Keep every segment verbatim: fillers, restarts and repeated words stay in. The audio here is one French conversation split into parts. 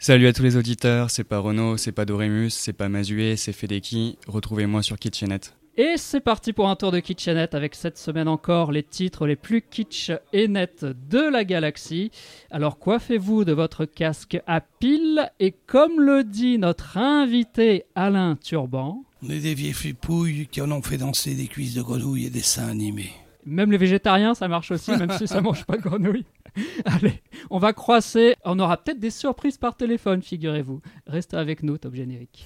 Salut à tous les auditeurs, c'est pas Renaud, c'est pas Dorémus, c'est pas Mazué, c'est Fedeki. Retrouvez-moi sur Kitchenette. Et c'est parti pour un tour de Kitchenette avec cette semaine encore les titres les plus kitsch et nets de la galaxie. Alors coiffez-vous de votre casque à pile et comme le dit notre invité Alain Turban... On est des vieilles fripouilles qui en ont fait danser des cuisses de grenouilles et des seins animés. Même les végétariens, ça marche aussi, même si ça mange pas de grenouilles. Allez, on va croiser. On aura peut-être des surprises par téléphone, figurez-vous. Restez avec nous, top générique.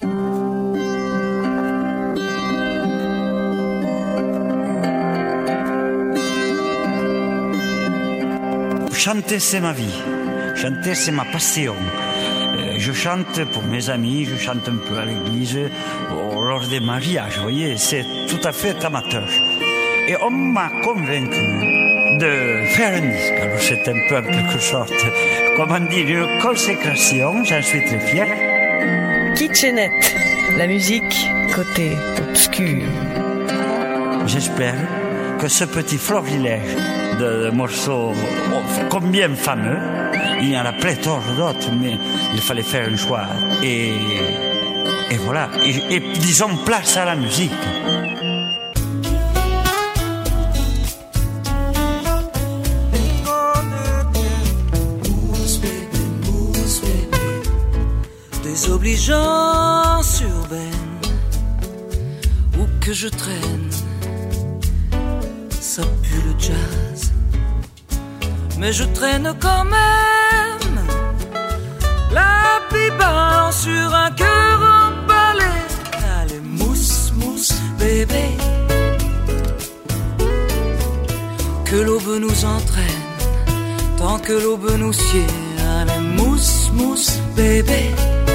Chanter, c'est ma vie. Chanter, c'est ma passion. Euh, je chante pour mes amis, je chante un peu à l'église, lors des mariages, vous voyez, c'est tout à fait amateur. Et on m'a convaincu de faire un disque. Alors c'est un peu en quelque sorte, comment dire, une consécration, j'en suis très fier. Kitchenette, la musique côté obscur. J'espère que ce petit florilège de morceaux combien fameux, il y en a pléthore d'autres, mais il fallait faire un choix. Et, et voilà, et, et disons place à la musique. Obligeance urbaine, où que je traîne, ça pue le jazz, mais je traîne quand même la pipa sur un cœur emballé. Allez, mousse, mousse, bébé, que l'aube nous entraîne, tant que l'aube nous sied. Allez, mousse, mousse, bébé,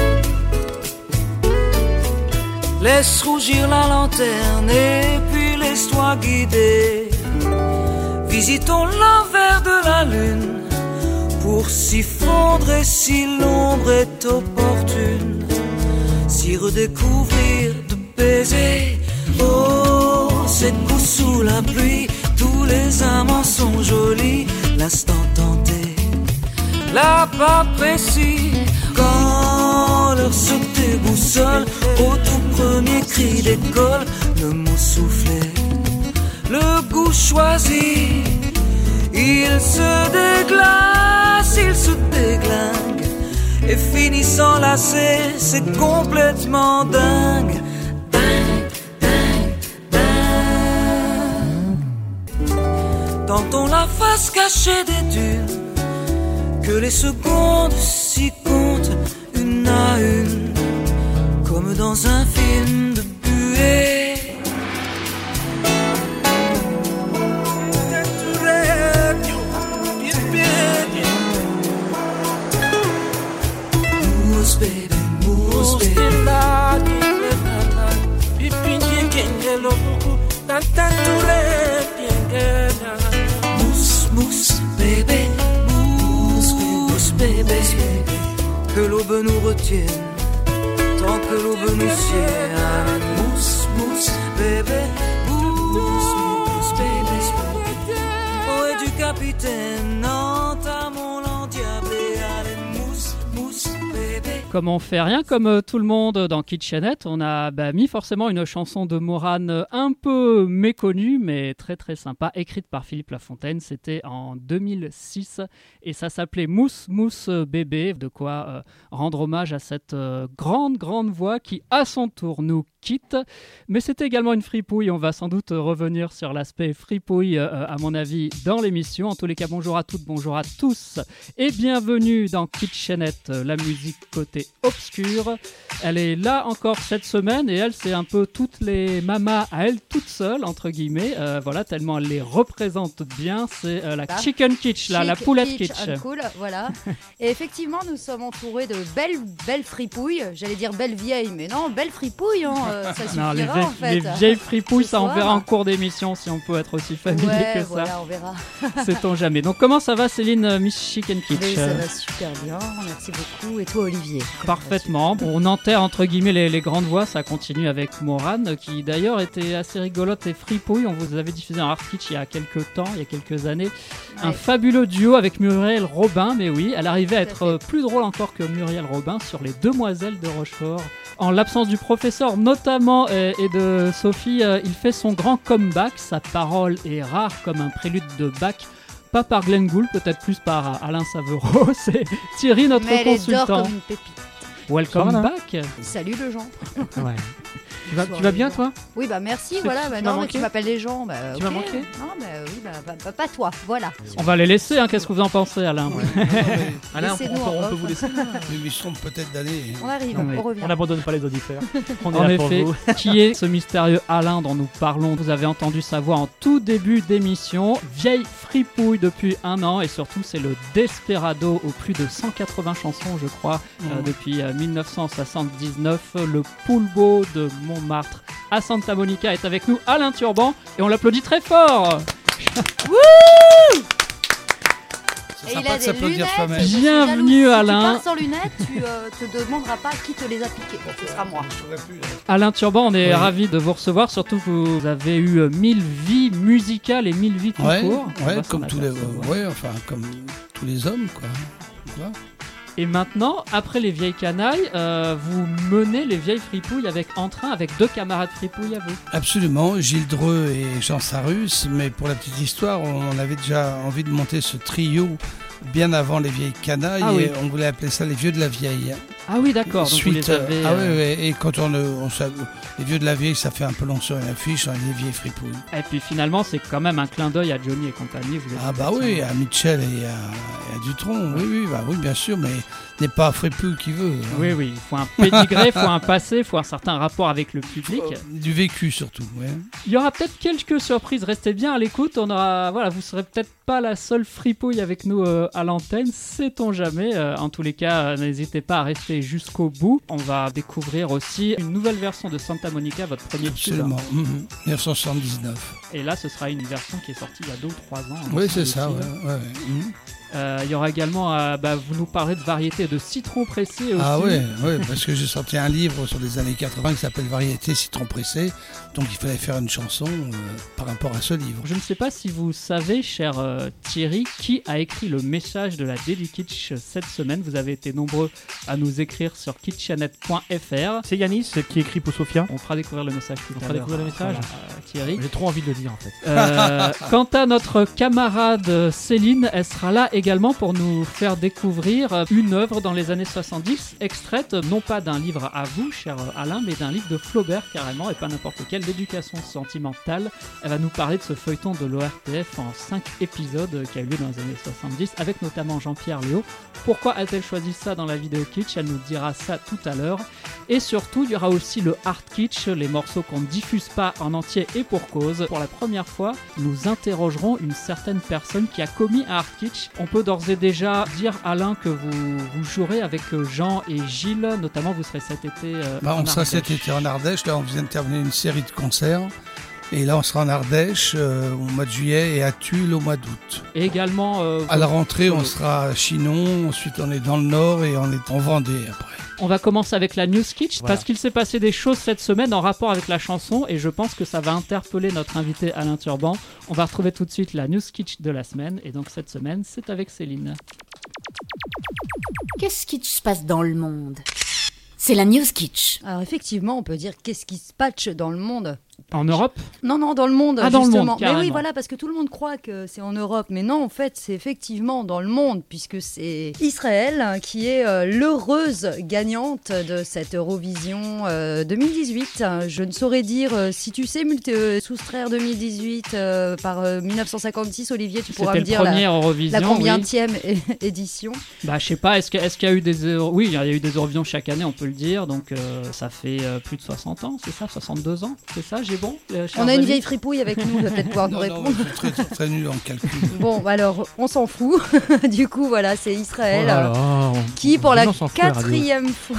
laisse rougir la lanterne et puis laisse-toi guider. Visitons l'envers de la lune pour s'y fondre et si l'ombre est opportune, s'y redécouvrir de baisers. Oh, ces coups sous la pluie, tous les amants sont jolis. L'instant tenté, là pas précis, quand leur se déboussole au tout premier cri d'école, le mot soufflé, le goût choisi, il se déglace, il se déglingue, et finit sans lasser, c'est complètement dingue. Dingue, dingue, dingue. Tentons la face cachée des dunes, que les secondes s'y comptent une à une, comme dans un film de buée. Mousse, baby, mousse, baby. Mousse, mousse, baby. Mousse, baby. Que l'aube nous retienne, tant que l'aube nous sied. Mousse, mousse, bébé. Mousse, mousse, bébé. Oh, et du capitaine, entamons l'endiablé. Allez, mousse, mousse, bébé. Comme on fait rien comme euh, tout le monde dans Kitchenette, on a bah, mis forcément une chanson de Morane euh, un peu méconnue, mais très très sympa, écrite par Philippe Lafontaine. C'était en deux mille six et ça s'appelait Mousse Mousse Bébé, de quoi euh, rendre hommage à cette euh, grande grande voix qui à son tour nous quitte. Mais c'était également une fripouille, on va sans doute revenir sur l'aspect fripouille euh, à mon avis dans l'émission. En tous les cas, bonjour à toutes, bonjour à tous et bienvenue dans Kitchenette, la musique côté obscur. Elle est là encore cette semaine et elle, c'est un peu toutes les mamas à elle toute seule, entre guillemets. Euh, voilà, tellement elle les représente bien. C'est euh, la Ah. chicken kitsch, là, Chic, la poulette kitsch kitsch. and cool, voilà. Et effectivement, nous sommes entourés de belles, belles fripouilles. J'allais dire belles vieilles, mais non, belles fripouilles, hein, euh, ça suffira Non, les, vie- en fait. les vieilles fripouilles, Ce ça on soir. verra en cours d'émission si on peut être aussi familier Ouais, que ça. voilà, on verra. Sait-on jamais. Donc comment ça va Céline, euh, Miss Chicken Kitsch? Mais ça va super bien, merci beaucoup. Et toi, Olivier? Parfaitement. Bon, on enterre entre guillemets les, les grandes voix, ça continue avec Morane, qui d'ailleurs était assez rigolote et fripouille. On vous avait diffusé un Art Kitsch il y a quelques temps, il y a quelques années. Ouais. Un fabuleux duo avec Muriel Robin, mais oui, elle arrivait à être plus drôle encore que Muriel Robin sur les Demoiselles de Rochefort. En l'absence du professeur notamment et, et de Sophie, euh, il fait son grand comeback. Sa parole est rare comme un prélude de Bach. Pas par Glenn Gould, peut-être plus par Alain Saveureau. C'est Thierry, notre mais consultant. Elle dort comme une pépite. Welcome Voilà. back. Salut le Jean. Ouais. Tu vas, tu vas bien, toi? Oui, bah merci, C'est- voilà. tu Bah, m'as non, mais manqué tu m'appelles les gens. Bah, Tu ok. m'as manqué Non, bah oui, bah, bah, bah, pas toi, voilà. On va les laisser, hein. Qu'est-ce que vous en pensez, Alain? Ouais, non, mais Alain, on, Laissez-nous peut- on en peut off. vous laisser. mais ils sont peut-être d'aller. On arrive, Non, mais on revient. On n'abandonne pas les auditeurs. On est En là pour effet, vous. qui est ce mystérieux Alain dont nous parlons? Vous avez entendu sa voix en tout début d'émission. Vieille fripouille depuis un an et surtout c'est le Desperado aux plus de cent quatre-vingts chansons, je crois, euh, depuis euh, dix-neuf cent soixante-dix-neuf. Le Poulbeau de Montmartre à Santa Monica est avec nous, Alain Turban, et on l'applaudit très fort. Ça Et sera il pas a de des s'applaudir lunettes. soi-même. je suis Bienvenue, jalouse. Alain. Si tu pars sans lunettes, tu euh, te demanderas pas qui te les a piquées. Bon, ce sera moi. Je saurais plus, là. Alain Turban, on est Oui. ravis de vous recevoir, surtout que vous avez eu euh, mille vies musicales et mille vies tout Ouais, court. On ouais, va s'en comme tous les, apercevoir. ouais, enfin comme tous les hommes, quoi. Voilà. Et maintenant, après les vieilles canailles, euh, vous menez les vieilles fripouilles avec entrain avec deux camarades fripouilles à vous. Absolument, Gilles Dreux et Jean Sarus, mais pour la petite histoire, on avait déjà envie de monter ce trio bien avant les vieilles canailles, Ah oui. et on voulait appeler ça les vieux de la vieille. Ah oui, d'accord. Donc vous Suite, les avez. ah euh, ouais, ouais, et quand on, euh, on s'a- les vieux de la vieille, ça fait un peu long sur une affiche, on est les vieilles fripouilles. Et puis finalement, c'est quand même un clin d'œil à Johnny et compagnie. Vous êtes Ah bah effectivement- oui, à Mitchell et à, et à Dutronc, oui, oui, bah oui, bien sûr, mais n'est pas fripouille qui veut. hein. Oui, oui, il faut un pédigré, il faut un passé, il faut un certain rapport avec le public. Euh, Du vécu surtout, ouais. Il y aura peut-être quelques surprises, restez bien à l'écoute. On aura, voilà, vous serez peut-être pas la seule fripouille avec nous euh, à l'antenne, sait-on jamais. Euh, en tous les cas, euh, n'hésitez pas à rester jusqu'au bout. On va découvrir aussi une nouvelle version de Santa Monica, votre premier tube. Absolument. Mhm. dix-neuf cent soixante-dix-neuf. Et là, ce sera une version qui est sortie il y a deux ou trois ans. hein, Oui, me c'est ça, ouais. semble-t-il. ouais, ouais. Mhm. Euh, il y aura également, euh, bah, vous nous parlerez de variétés de citron pressé aussi. Ah ouais, ouais, parce que j'ai sorti un livre sur les années quatre-vingts qui s'appelle Variété citron pressé, donc il fallait faire une chanson euh, par rapport à ce livre. Je ne sais pas si vous savez, cher euh, Thierry, qui a écrit le message de la Daily Kitsch cette semaine. Vous avez été nombreux à nous écrire sur kitchenet point f r. C'est Yanis qui écrit pour Sophia. On fera découvrir le message tout On à fera l'heure. découvrir le message. Voilà, euh, Thierry. J'ai trop envie de le dire en fait. Euh, quant à notre camarade Céline, elle sera là également pour nous faire découvrir une œuvre dans les années soixante-dix, extraite non pas d'un livre à vous, cher Alain, mais d'un livre de Flaubert carrément, et pas n'importe lequel, l'éducation sentimentale. Elle va nous parler de ce feuilleton de l'O R T F en cinq épisodes qui a eu lieu dans les années soixante-dix, avec notamment Jean-Pierre Léaud. Pourquoi a-t-elle choisi ça dans la vidéo kitsch? Elle nous dira ça tout à l'heure. Et surtout, il y aura aussi le art kitsch, les morceaux qu'on ne diffuse pas en entier et pour cause. Pour la première fois, nous interrogerons une certaine personne qui a commis un art kitsch. On peut d'ores et déjà dire, Alain, que vous, vous jouerez avec Jean et Gilles, notamment vous serez cet été euh, Bah, en on sera cet Ardèche. été en Ardèche, là on vient de terminer une série de concerts, et là on sera en Ardèche euh, au mois de juillet et à Tulle au mois d'août. Et également, euh, À la rentrée, on solo. sera à Chinon, ensuite on est dans le nord et on est en Vendée après. on va commencer avec la news kitsch, Voilà. parce qu'il s'est passé des choses cette semaine en rapport avec la chanson, et je pense que ça va interpeller notre invité Alain Turban. On va retrouver tout de suite la news kitsch de la semaine, et donc cette semaine, c'est avec Céline. Qu'est-ce qui se passe dans le monde? C'est la news kitsch. Alors effectivement, on peut dire qu'est-ce qui se patche dans le monde. En Europe? Non, non, dans le monde, Ah, dans le justement. monde, mais oui, carrément. voilà, parce que tout le monde croit que c'est en Europe. Mais non, en fait, c'est effectivement dans le monde, puisque c'est Israël hein, qui est euh, l'heureuse gagnante de cette Eurovision euh, deux mille dix-huit. Je ne saurais dire, euh, si tu sais multi- euh, soustraire deux mille dix-huit euh, par euh, mille neuf cent cinquante-six, Olivier, tu pourras C'était me le dire premier la, Eurovision, la oui. combienième é- édition. Bah, je sais pas, est-ce qu'il est qu'il y a eu des Euro- oui, il y a eu des Eurovisions chaque année, on peut le dire, donc euh, ça fait euh, plus de soixante ans, c'est ça, soixante-deux ans, c'est ça, j'ai bon euh, chers On a une amis vieille fripouille avec nous, elle va peut-être pouvoir nous Non, non, répondre. je suis très, très, très nul en calcul. Bon, alors, on s'en fout. Du coup, voilà, c'est Israël. Oh là là, on- Qui, pour on la s'en fout, la radio. quatrième fois,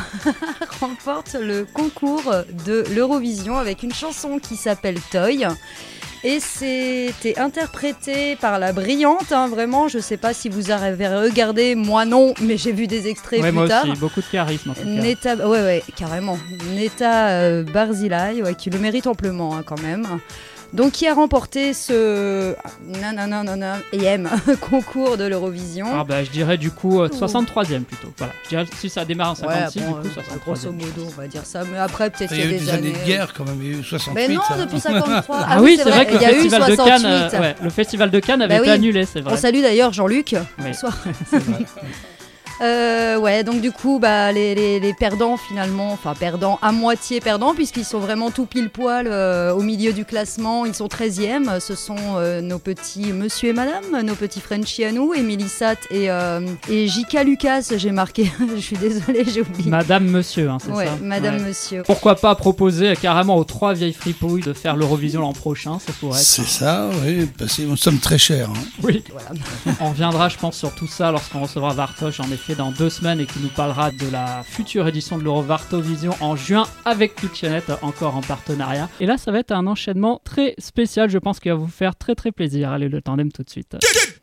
remporte le concours de l'Eurovision avec une chanson qui s'appelle Toy. Et c'était interprété par la brillante, hein, vraiment. Je sais pas si vous avez regardé, moi non, mais j'ai vu des extraits ouais, plus moi tard. Aussi, beaucoup de charisme en tout cas. Neta, ouais, ouais, carrément. Neta euh, Barzilai, ouais, qui le mérite amplement hein, quand même. Donc qui a remporté ce nanana E M concours de l'Eurovision. Ah bah je dirais du coup euh, soixante-troisième plutôt. Voilà, je dirais si ça démarre en cinquante-six, ouais, bon, du coup euh, soixante-troisième. grosso modo, on va dire ça. Mais après peut-être il y a eu des années de années... guerre quand même, il y a eu soixante-huit. Mais non, ça. depuis cinquante-trois. Ah, ah oui, c'est vrai, vrai que le festival de Cannes, euh, ouais, le festival de Cannes avait bah été oui. annulé, c'est vrai. On salue d'ailleurs Jean-Luc. Oui. Bonsoir. C'est vrai. Euh, ouais, donc du coup, bah, les, les, les perdants finalement, enfin perdants à moitié perdants, puisqu'ils sont vraiment tout pile poil euh, au milieu du classement. Ils sont treizième. Ce sont euh, nos petits monsieur et madame, nos petits Frenchies à nous, Émilie Satt et, euh, et Jika Lucas. J'ai marqué, je suis désolée, j'ai oublié. Madame, monsieur, hein, c'est ouais, ça. Madame, ouais. monsieur. Pourquoi pas proposer carrément aux trois vieilles fripouilles de faire l'Eurovision l'an prochain, ça pourrait être. C'est ça, oui, parce que nous sommes très chers. Hein. Oui, voilà. On reviendra, je pense, sur tout ça lorsqu'on recevra Vartoš, en effet, dans deux semaines et qui nous parlera de la future édition de l'Eurovartovision en juin avec Kitchenette, encore en partenariat. Et là, ça va être un enchaînement très spécial, je pense qu'il va vous faire très très plaisir. Allez, le tandem tout de suite.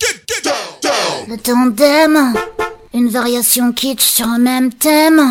Le tandem, une variation kitsch sur un même thème.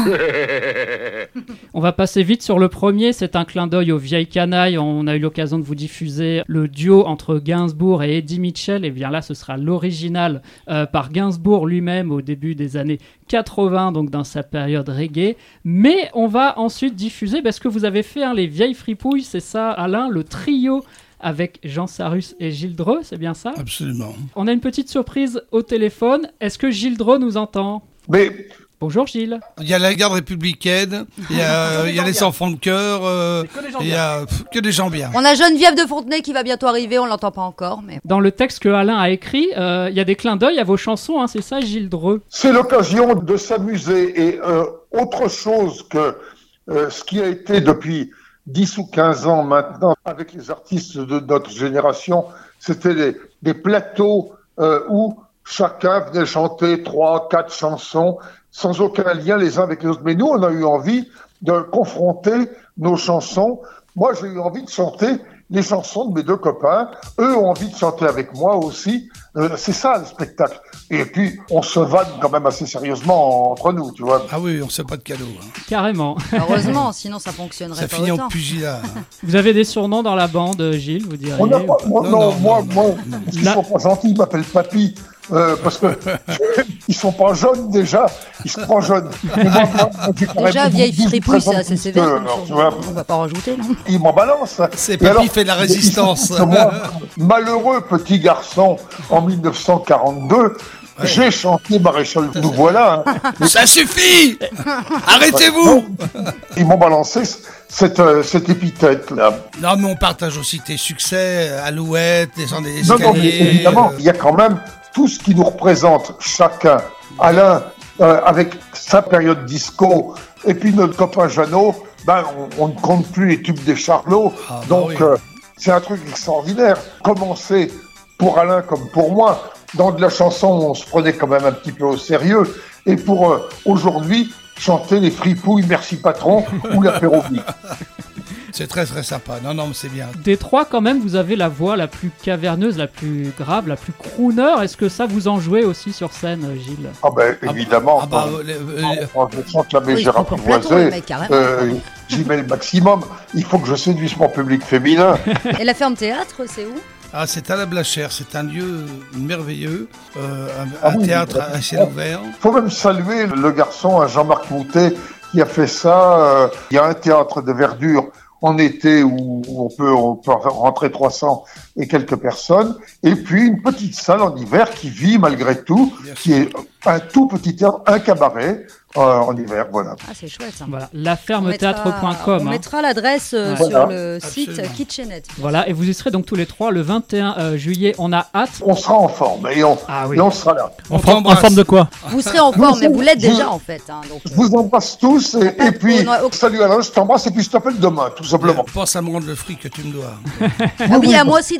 On va passer vite sur le premier, c'est un clin d'œil aux vieilles canailles. On a eu l'occasion de vous diffuser le duo entre Gainsbourg et Eddie Mitchell, et bien là ce sera l'original euh, par Gainsbourg lui-même au début des années quatre-vingts, donc dans sa période reggae. Mais on va ensuite diffuser, parce que vous avez fait hein, les vieilles fripouilles, c'est ça Alain, le trio avec Jean Sarus et Gilles Dreux, c'est bien ça? Absolument. On a une petite surprise au téléphone. Est-ce que Gilles Dreux nous entend? Mais... Bonjour Gilles. Il y a la garde républicaine, il y a, il y a les enfants de cœur, euh, il y a pff, que des gens bien. On a Geneviève de Fontenay qui va bientôt arriver, on l'entend pas encore. Mais... Dans le texte que Alain a écrit, euh, il y a des clins d'œil à vos chansons, hein, c'est ça Gilles Dreux? C'est l'occasion de s'amuser et euh, autre chose que euh, ce qui a été depuis dix ou quinze ans maintenant avec les artistes de notre génération, c'était des, des plateaux euh, où chacun venait chanter trois, quatre chansons sans aucun lien les uns avec les autres. Mais nous, on a eu envie de confronter nos chansons. Moi, j'ai eu envie de chanter les chansons de mes deux copains. Eux ont envie de chanter avec moi aussi. Euh, c'est ça, le spectacle. Et puis, on se vanne quand même assez sérieusement entre nous, tu vois. Ah oui, on ne fait pas de cadeaux. Hein. Carrément. Heureusement, sinon ça fonctionnerait ça pas finit autant. en pugilat. Vous avez des surnoms dans la bande, Gilles, vous diriez? On n'a pas, moi, non, non, non, moi, non, moi, non. ils sont pas gentils, ils m'appellent Papy. Euh, parce que ils sont pas jeunes déjà, ils sont pas jeunes. Mais moi, moi, moi, déjà, vieille fripouille, c'est assez sévère. Euh, alors, tu vois, on va pas en rajouter, non? ils m'en balancent. C'est Et Papy alors, fait de la résistance. Moi, malheureux petit garçon, en mille neuf cent quarante-deux, ouais. J'ai chanté Maréchal, nous voilà. Hein. Ça suffit. Arrêtez-vous. Ils m'ont balancé cette, euh, cette épithète-là. Non, mais on partage aussi tes succès, Alouette, descendre des escaliers. Non, non, mais évidemment, euh... il y a quand même tout ce qui nous représente chacun. Alain, euh, avec sa période disco, et puis notre copain Jeannot, ben, on, on ne compte plus les tubes des Charlots. Ah, donc, bah oui. euh, c'est un truc extraordinaire. Commencer pour Alain comme pour moi, dans de la chanson, on se prenait quand même un petit peu au sérieux. Et pour euh, aujourd'hui, chanter les fripouilles, merci patron, ou l'apérobique. C'est très très sympa. Non, non, mais c'est bien. Des trois, quand même, vous avez la voix la plus caverneuse, la plus grave, la plus crooner. Est-ce que ça vous en jouez aussi sur scène, Gilles? Ah ben, évidemment. Ah bah, euh, euh, quand je chante la mégère apprivoisée, euh, j'y mets le maximum. Il faut que je séduise mon public féminin. Et la ferme théâtre, c'est où? Ah, c'est à la Blachère, c'est un lieu merveilleux, euh, un, ah un oui, théâtre à ciel ouvert. Il faut même saluer le garçon, Jean-Marc Moutet, qui a fait ça. Euh, il y a un théâtre de verdure en été où on peut, on peut rentrer trois cents et quelques personnes, et puis une petite salle en hiver qui vit malgré tout, Bien qui sûr. est un tout petit théâtre, un cabaret euh, en hiver, voilà. Ah, c'est chouette ça. Voilà, la ferme théâtre point com. On hein. mettra l'adresse euh, ouais. sur voilà. le site Absolument. Kitchenette. Voilà, et vous y serez donc tous les trois le vingt et un euh, juillet, on a hâte. On sera en forme, et on, ah, oui. et on sera là. On en, en forme de quoi? Vous serez en forme, mais vous l'êtes déjà en fait. Hein, donc, je vous embrasse tous, et, et puis, oh, salut Alain, je t'embrasse, et puis je t'appelle demain, tout simplement. Pense à me rendre le fric que tu me dois. Ah oui, à moi aussi d'ailleurs.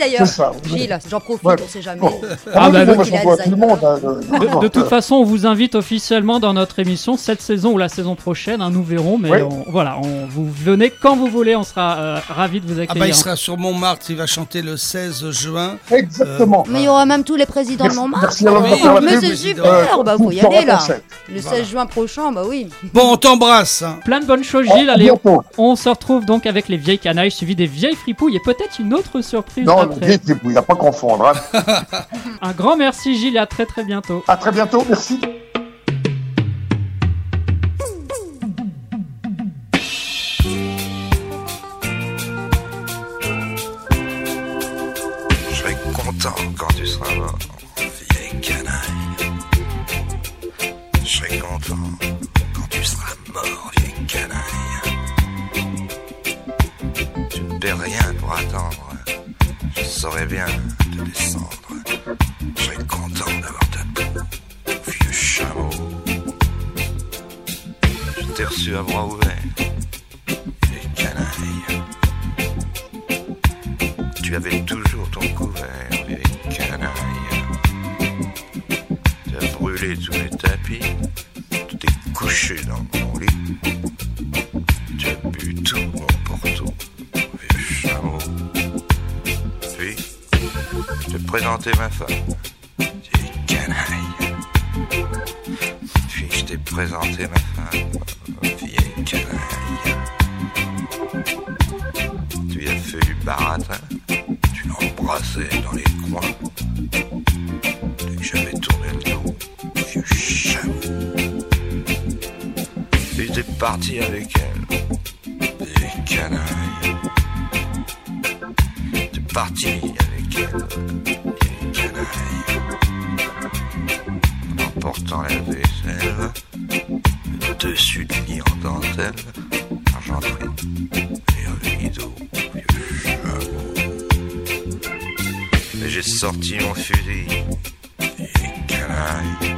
d'ailleurs. C'est ça. Gilles, j'en profite, Ouais. on sait jamais. Bon. Ah, Ah, bah, bah, le- moi, je vois tout le monde. hein, De, euh, de toute euh, façon, on vous invite officiellement dans notre émission cette saison ou la saison prochaine, hein, nous verrons, mais Oui. on- voilà, on, vous venez quand vous voulez, on sera euh, ravis de vous Ah accueillir. bah il sera sur Montmartre, il va chanter le seize juin. Exactement. Mais il y aura même tous les présidents Merci- de Montmartre. merci à l'homme de Oui, faire la mais pub. c'est président. super, bah faut y aller là. Français. Le Voilà. seize juin prochain, bah oui. Bon, on t'embrasse. hein. Plein de bonnes choses, À Gilles. Allez, bientôt. on se retrouve donc avec les vieilles canailles, suivies des vieilles fripouilles et peut-être une autre surprise Non, après. il n'y a pas à confondre. hein. Un grand merci, Gilles, et à très très bientôt. À très bientôt, merci. Je serai content quand tu seras mort, vieille canaille. Je serai content quand tu seras mort, vieille canaille. Tu ne perds rien pour attendre, je saurais bien te descendre. Je serai content d'avoir ta peau, vieux chameau. Je t'ai reçu à bras ouverts, vieille canaille. Tu avais toujours ton couvert, vieille canaille. Tu as brûlé tous les tapis, tu t'es couché dans mon lit. Tu as bu tout mon porto, vieux chameau. Puis, je t'ai présenté ma femme, vieille canaille. Puis, je t'ai présenté ma femme, vieille canaille. Tu y as fait du baratin. Tu l'embrassais dans les coins. Dès que j'avais tourné le dos, vieux chameau. Et t'es parti avec elle, vieille canaille. T'es parti avec elle, vieille canaille. En emportant la vaisselle, le dessus du lit en dentelle, argenterie et rideau, vieux chameau. Et j'ai sorti mon fusil, vieille canaille.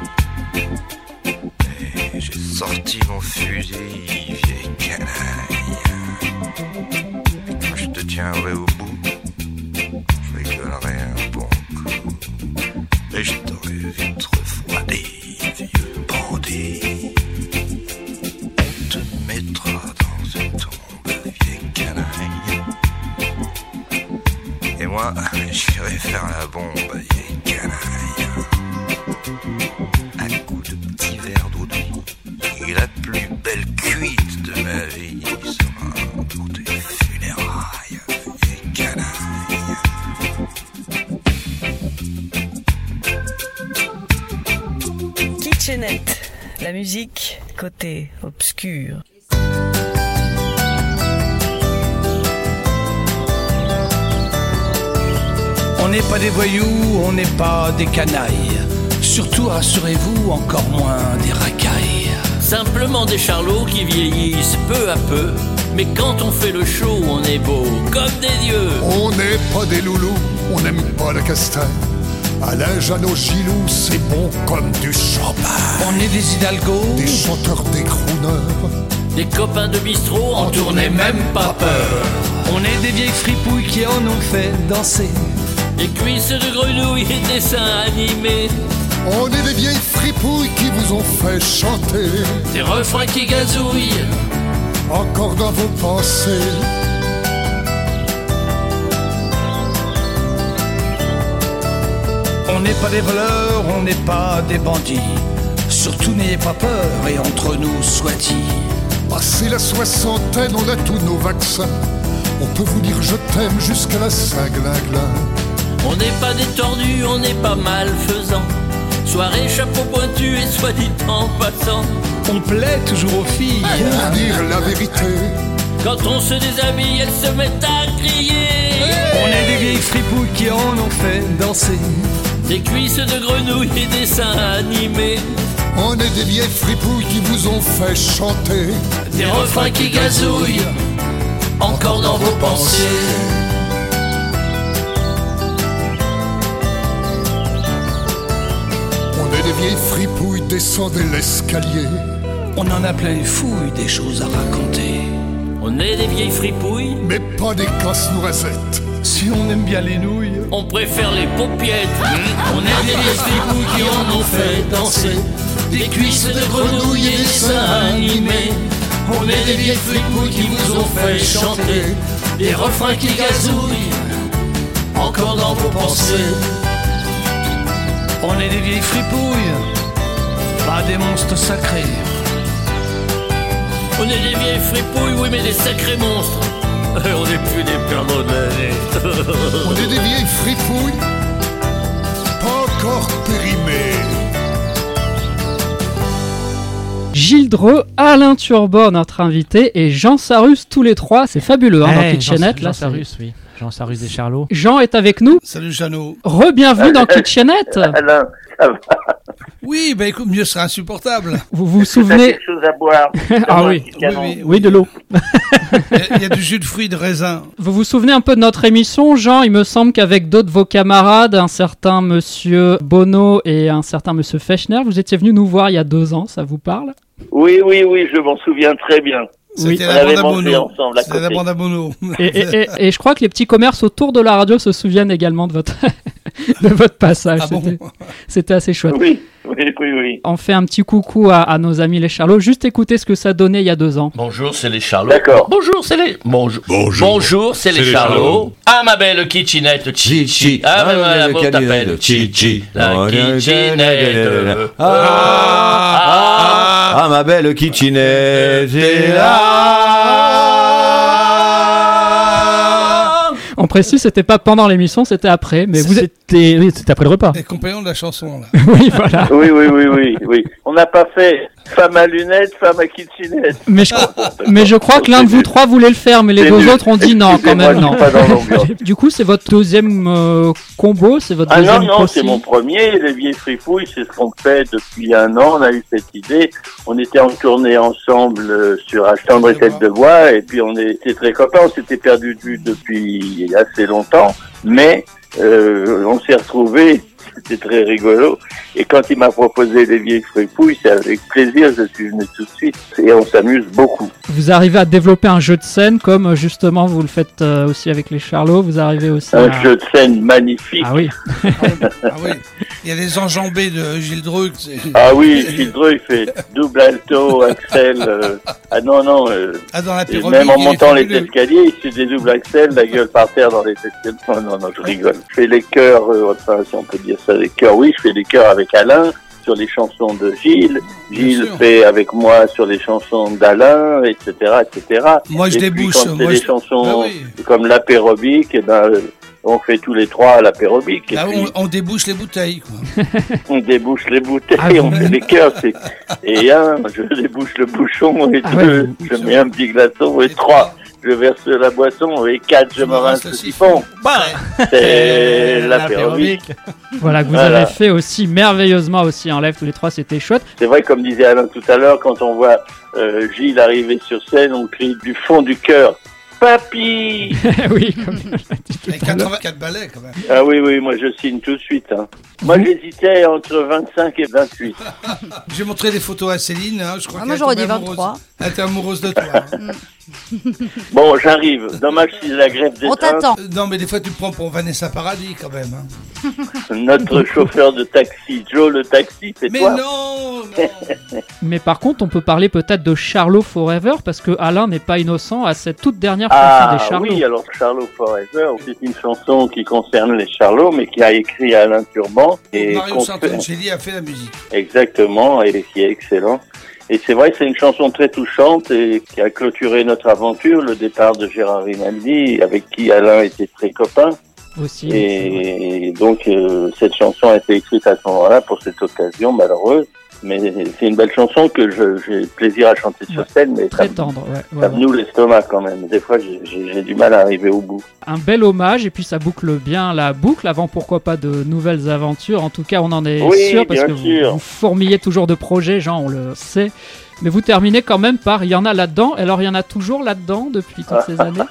Et j'ai sorti mon fusil, vieille canaille. Et quand je te tiendrai au bout, je rigolerai un bon coup. Et je t'aurai vite refroidi, vieux bandit. On te mettra dans une tombe, vieille canaille. Et moi, j'irai faire la bombe, vieille canaille. Un coup de petit verre d'eau de vie. Et la plus belle cuite de ma vie sera pour tes funérailles, vieille canaille. Kitchenette, la musique côté obscur. On n'est pas des voyous, on n'est pas des canailles. Surtout, rassurez-vous, encore moins des racailles. Simplement des charlots qui vieillissent peu à peu. Mais quand on fait le show, on est beau comme des dieux. On n'est pas des loulous, on n'aime pas la castagne. Alain, Jeannot, Gilou, c'est bon comme du champagne. On est des hidalgos, des chanteurs, des crooners, des copains de bistrot en tournée, même pas peur. On est des vieilles fripouilles qui en ont fait danser. Des cuisses de grenouilles et dessins animés. On est des vieilles fripouilles qui vous ont fait chanter. Des refrains qui gazouillent encore dans vos pensées. On n'est pas des voleurs, on n'est pas des bandits. Surtout n'ayez pas peur et entre nous soit-il. Passé la soixantaine, on a tous nos vaccins. On peut vous dire je t'aime jusqu'à la Saint-Glinglin. On n'est pas des tordus, on n'est pas malfaisants. Soirée chapeau pointu et soit dit en passant. On plaît toujours aux filles. Pour dire la vérité, quand on se déshabille, elles se mettent à crier. On est des vieilles fripouilles qui en ont fait danser. Des cuisses de grenouilles et des dessins animés. On est des vieilles fripouilles qui vous ont fait chanter. Des refrains qui gazouillent encore dans vos pensées. On est des vieilles fripouilles, descendez l'escalier. On en a plein les fouilles, des choses à raconter. On est des vieilles fripouilles, mais pas des casse-noisettes. Si on aime bien les nouilles, on préfère les paupiètes. On est des vieilles fripouilles qui en ont fait danser des cuisses de grenouilles et des seins animés. On est des vieilles fripouilles qui vous ont fait chanter des refrains qui gazouillent encore dans vos pensées. On est des vieilles fripouilles, pas des monstres sacrés. On est des vieilles fripouilles, oui, mais des sacrés monstres. On n'est plus des perdants de l'année. On est des vieilles fripouilles, pas encore périmées. Gilles Dreux, Alain Turbo, notre invité, et Jean Sarrus, tous les trois. C'est fabuleux, hein, hey, dans Kitchenette. Jean, là, Jean Sarrus, oui. Jean Sarrus des Charlots. Jean est avec nous. Salut Jeannot. Re-bienvenue dans Kitchenette. Alain, ça va. Oui, bah écoute, mieux serait insupportable. Vous vous souvenez... quelque chose à boire. Ah oui. Oui, oui, oui, de l'eau. Il y, y a du jus de fruits de raisin. Vous vous souvenez un peu de notre émission, Jean? Il me semble qu'avec d'autres de vos camarades, un certain monsieur Bono et un certain monsieur Fechner, vous étiez venus nous voir il y a deux ans, ça vous parle? Oui, oui, oui, je m'en souviens très bien. Oui. C'était On la avait bande à mangé Bono. ensemble à C'était la côté. bande à Bono. Et, et, et, et je crois que les petits commerces autour de la radio se souviennent également de votre, de votre passage. Ah bon? C'était, c'était assez chouette. Oui, oui, oui, oui. On fait un petit coucou à, à nos amis les Charlots. Juste écoutez ce que ça donnait il y a deux ans. Bonjour, c'est les Charlots. D'accord. Bonjour, c'est les. Bonjour. Bonjour. Bonjour, c'est les, C'est les Charlots. Charlots. Ah, ma belle kitchenette, Chichi. Ah, ma belle, comment t'appelles? Chichi. La kitchenette. Ah, ah, ma belle kitchenette est là. On précise, c'était pas pendant l'émission, c'était après. Mais vous êtes... C'était oui, c'était après le repas. Les compagnons de la chanson, là. Oui, voilà. Oui, oui, oui, oui, oui. On n'a pas fait femme à lunettes, femme à kitchenette. Mais je, mais je crois que l'un de vous trois voulait le faire, mais les C'est deux nul. autres ont dit non, quand même, Excusez-moi, non. je suis pas dans l'ambiance. Du coup, c'est votre deuxième euh, combo, c'est votre Ah non, deuxième non, crossing. c'est mon premier. Les vieilles fripouilles, c'est ce qu'on fait depuis un an. On a eu cette idée. On était en tournée ensemble euh, sur Tendre et Tête de Bois. Et puis on était très copains. On s'était perdu de vue depuis assez longtemps. Mais euh, on s'est retrouvés. C'était très rigolo. Et quand il m'a proposé les vieilles fripouilles, c'est avec plaisir, je suis venu tout de suite. Et on s'amuse beaucoup. Vous arrivez à développer un jeu de scène comme euh, justement vous le faites euh, aussi avec les Charlots. Vous arrivez aussi Un à... jeu de scène magnifique. Ah oui. Ah oui. Il y a les enjambées de Gilles Dreux. c'est- Ah oui, Gilles Dreux, il fait double alto, Axel. euh, Ah non, non. euh, Ah, dans la et pyramide. même en il est montant les fabuleux. escaliers, il fait des doubles Axel, la gueule par terre dans les escaliers. Non, non, non, je rigole. Je fais les chœurs, euh, enfin, si on peut dire ça, les chœurs. Oui, je fais des chœurs avec Alain sur les chansons de Gilles. Gilles sûr. fait avec moi sur les chansons d'Alain, et cetera, et cetera. Moi, je Et puis, débouche, quand c'est moi, des je- chansons Bah oui. comme l'apérobique, eh ben, euh, on fait tous les trois à l'apérobique. Et Là, puis, on, on débouche les bouteilles, quoi. on débouche les bouteilles, Ah, on vous- fait les cœurs. c'est- Et un, je débouche le bouchon, et Ah deux, ouais, je mets un petit glaçon, et trois, je verse la boisson, et quatre, je me rince le siphon. Bah, C'est l'apérobique. Voilà, que vous Voilà. avez fait aussi merveilleusement aussi en live tous les trois, c'était chouette. C'est vrai, comme disait Alain tout à l'heure, quand on voit euh, Gilles arriver sur scène, on crie du fond du cœur, Papy! Oui, comme... avec quatre-vingt-quatre balais, quand même. Ah oui, oui, moi je signe tout de suite. Hein. Moi j'hésitais entre vingt-cinq et vingt-huit. J'ai montré des photos à Céline, hein, je crois Ah, qu'elle moi, est j'aurais tombée dit amoureuse. vingt-trois. Elle était amoureuse de toi. hein. Bon, j'arrive. Dommage si la grève des On trains, t'attend. Euh, Non, mais des fois, tu prends pour Vanessa Paradis, quand même. hein. notre chauffeur de taxi, Joe le taxi, c'est Mais toi. non, non. Mais par contre, on peut parler peut-être de Charlot Forever parce que Alain n'est pas innocent à cette toute dernière chanson Ah des Charlots. oui, alors Charlot Forever, c'est une chanson qui concerne les Charlots, mais qui a écrit Alain Turban. Et Mario qu'on fait- Santangeli a fait la musique. Exactement, et qui est excellent. Et c'est vrai que c'est une chanson très touchante et qui a clôturé notre aventure, le départ de Gérard Rinaldi, avec qui Alain était très copain. Aussi. Et donc, euh, cette chanson a été écrite à ce moment-là pour cette occasion malheureuse. Mais c'est une belle chanson que je- j'ai plaisir à chanter sur Ouais. scène, mais Très ça, tendre, ouais. ça ouais, me noue l'estomac quand même. Des fois, j'ai- j'ai j'ai du mal à arriver au bout. Un bel hommage et puis ça boucle bien la boucle avant pourquoi pas de nouvelles aventures. En tout cas, on en est Oui, sûr parce bien que vous, sûr. vous fourmillez toujours de projets, Jean, on le sait. Mais vous terminez quand même par il y en a là-dedans. Alors il y en a toujours là-dedans depuis toutes ces années.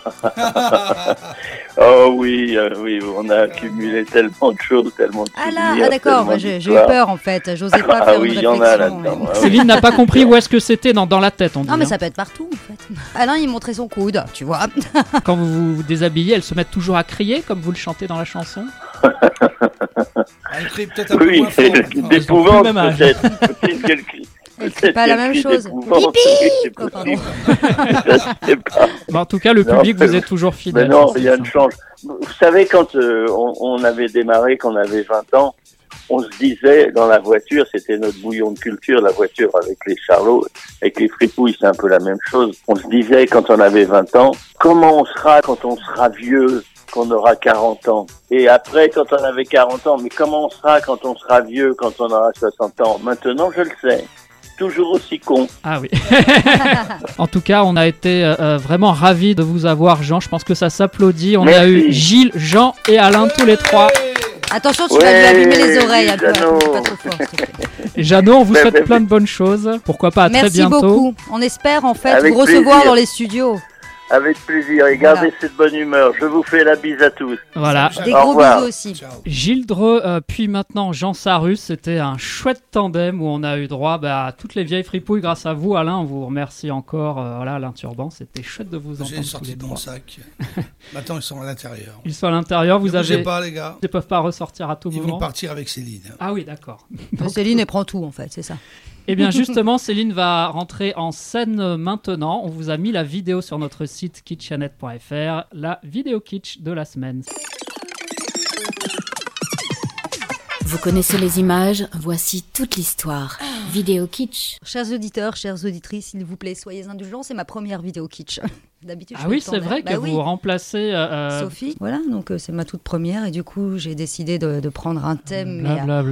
Oh oui, euh, oui, on a accumulé tellement de choses, tellement de Ah là, souvenirs, ah d'accord, tellement j'ai j'ai eu d'histoires. peur en fait, j'osais pas Ah faire oui, une il y en a réflexion. là-dedans. mais- Ah oui. Céline n'a pas compris où est-ce que c'était dans, dans la tête, on dit. Non mais hein. ça peut être partout en fait. Alain il montrait son coude, tu vois. Quand vous vous déshabillez, elles se mettent toujours à crier comme vous le chantez dans la chanson. Un cri peut-être un peu Oui, moins fort. c'est d'épouvante peut-être. Peut-être quel cri. C'est pas la même chose. Pipi oh, pardon. Je sais pas. Bah, en tout cas, le Non, public mais- vous est toujours fidèle. Mais non, ça, c'est rien ne ça. change. Vous savez, quand euh, on, on avait démarré, quand on avait vingt ans, on se disait dans la voiture, c'était notre bouillon de culture, la voiture avec les charlots, avec les fripouilles, c'est un peu la même chose. On se disait quand on avait vingt ans, comment on sera quand on sera vieux, qu'on aura quarante ans. Et après, quand on avait quarante ans, mais comment on sera quand on sera vieux, quand on aura soixante ans? Maintenant, je le sais. Toujours aussi con. Ah oui. En tout cas, on a été euh, vraiment ravis de vous avoir, Jean. Je pense que ça s'applaudit. On a Merci. eu Gilles, Jean et Alain, tous les trois. Attention, tu Ouais, vas lui abîmer les oreilles un peu. Jeannot. Pas trop fort, s'il te plaît. Et Jeannot, on vous Mais- souhaite mais- plein de bonnes choses. Pourquoi pas à très Merci bientôt. beaucoup. On espère en fait Avec vous recevoir plaisir. dans les studios. Avec plaisir. Et gardez cette bonne humeur. Je vous fais la bise à tous. Voilà. Des Au gros revoir. bisous aussi. Gilles Dreux, euh, puis maintenant Jean Sarus, c'était un chouette tandem où on a eu droit bah, à toutes les vieilles fripouilles grâce à vous, Alain. On vous remercie encore, euh, voilà, Alain Turban. C'était chouette de vous entendre J'ai tous sorti les de mon trois. sac. Maintenant, ils sont à l'intérieur. Ils sont à l'intérieur, vous Ne bougez avez. pas, les gars. Ils ne peuvent pas ressortir à tout Ils moment. vont partir avec Céline. Ah oui, d'accord. Céline, elle prend tout en fait, c'est ça. Eh bien justement, Céline va rentrer en scène maintenant. On vous a mis la vidéo sur notre site kitchenette point f r, la vidéo kitsch de la semaine. Vous connaissez les images, voici toute l'histoire. Vidéo kitsch. Chers auditeurs, chères auditrices, s'il vous plaît, soyez indulgents, c'est ma première vidéo kitsch. D'habitude, je Ah fais oui, le c'est tournage. vrai Bah que oui. vous remplacez... euh, Sophie, voilà, donc euh, c'est ma toute première et du coup j'ai décidé de, de prendre un thème mais, euh,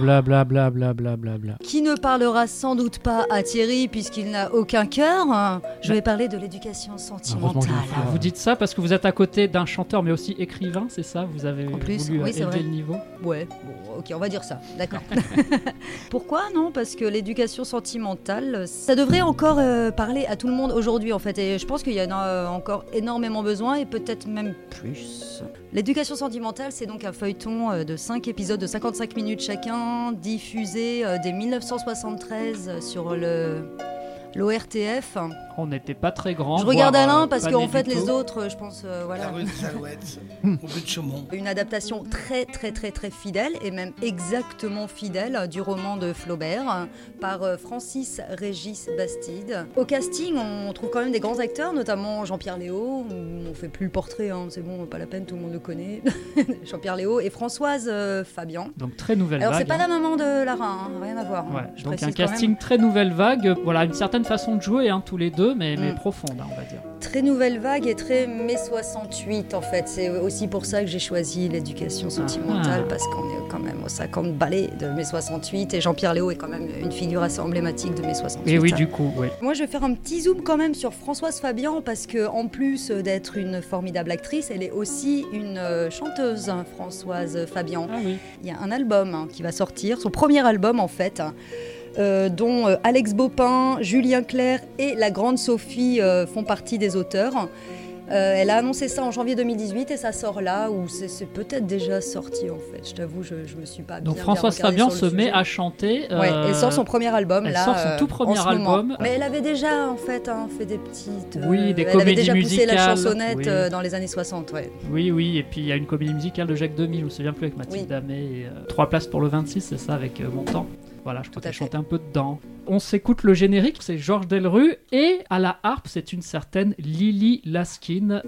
Blablabla. qui ne parlera sans doute pas à Thierry puisqu'il n'a aucun cœur. Je vais parler de l'éducation sentimentale. Vous dites ça parce que vous êtes à côté d'un chanteur mais aussi écrivain, c'est ça? Vous avez En plus, voulu euh, oui, c'est élever vrai. le niveau? Ouais, bon, ok, on va dire ça, d'accord. Pourquoi non? Parce que l'éducation sentimentale, ça devrait encore euh, parler à tout le monde aujourd'hui en fait, et je pense qu'il y en a euh, encore énormément besoin et peut-être même plus. L'éducation sentimentale, c'est donc un feuilleton euh, de cinq épisodes de cinquante-cinq minutes chacun, diffusé euh, dès mille neuf cent soixante-treize sur le l'O R T F. On n'était pas très grand. Je regarde voire, Alain euh, parce pas qu'en né fait du les tout. autres, je pense, euh, voilà. La rue des Alouettes, au but de Chaumont. Une adaptation très très très très fidèle et même exactement fidèle du roman de Flaubert par euh, Francis Régis Bastide. Au casting, on trouve quand même des grands acteurs, notamment Jean-Pierre Léaud. On fait plus le portrait, hein, c'est bon, pas la peine, tout le monde le connaît. Jean-Pierre Léaud et Françoise euh, Fabian. Donc très nouvelle Alors vague. c'est pas hein. la maman de Lara, hein, rien à voir. hein, Ouais, je donc précise un quand même. casting très nouvelle vague, voilà une certaine façon de jouer hein, tous les deux, mais, mais Mm. profonde hein, on va dire. Très nouvelle vague et très mai soixante-huit en fait. C'est aussi pour ça que j'ai choisi l'éducation sentimentale Ah. parce qu'on est quand même aux cinquante balais de mai soixante-huit et Jean-Pierre Léaud est quand même une figure assez emblématique de mai soixante-huit. Et oui du coup, oui. Moi je vais faire un petit zoom quand même sur Françoise Fabian parce que en plus d'être une formidable actrice, elle est aussi une euh, chanteuse, hein, Françoise Fabian. Ah oui. Il y a un album hein, qui va sortir, son premier album en fait. hein, Euh, dont euh, Alex Baupin, Julien Clerc et la grande Sophie euh, font partie des auteurs. Euh, elle a annoncé ça en janvier deux mille dix-huit et ça sort là, ou c'est c'est peut-être déjà sorti en fait. Je t'avoue, je, je me suis pas Donc bien, Françoise bien regardée Fabian sur se le met sujet. à chanter. euh, Ouais, elle sort son premier album elle là. sort son euh, tout en premier ce moment. album. Mais elle avait déjà en fait hein, fait des petites. euh, Oui, des elle avait comédies déjà poussé la musicales, chansonnette oui. euh, dans les années soixante, ouais. Oui, oui, et puis il y a une comédie musicale de Jacques Demy, je me souviens plus, avec Mathilde Oui. Damé. Et, euh, Trois places pour le vingt-six, c'est ça, avec euh, Montand. Voilà, je crois Tout à qu'elle fait. chantait un peu dedans. On s'écoute le générique, c'est Georges Delrue, et à la harpe, c'est une certaine Lily Laskin.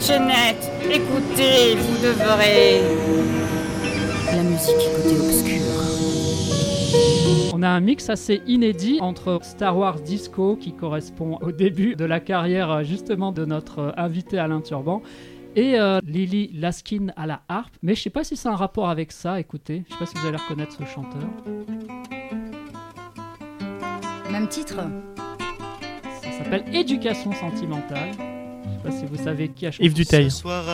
kitchenette. Écoutez, vous devrez... La musique côté obscur. On a un mix assez inédit entre Star Wars Disco, qui correspond au début de la carrière justement de notre invité Alain Turban, et euh, Lily Laskin à la harpe. Mais je sais pas si c'est un rapport avec ça, écoutez. Je sais pas si vous allez reconnaître ce chanteur. Même titre. Ça s'appelle Éducation sentimentale. Je sais pas si vous savez qui a chanté. Yves Duteil.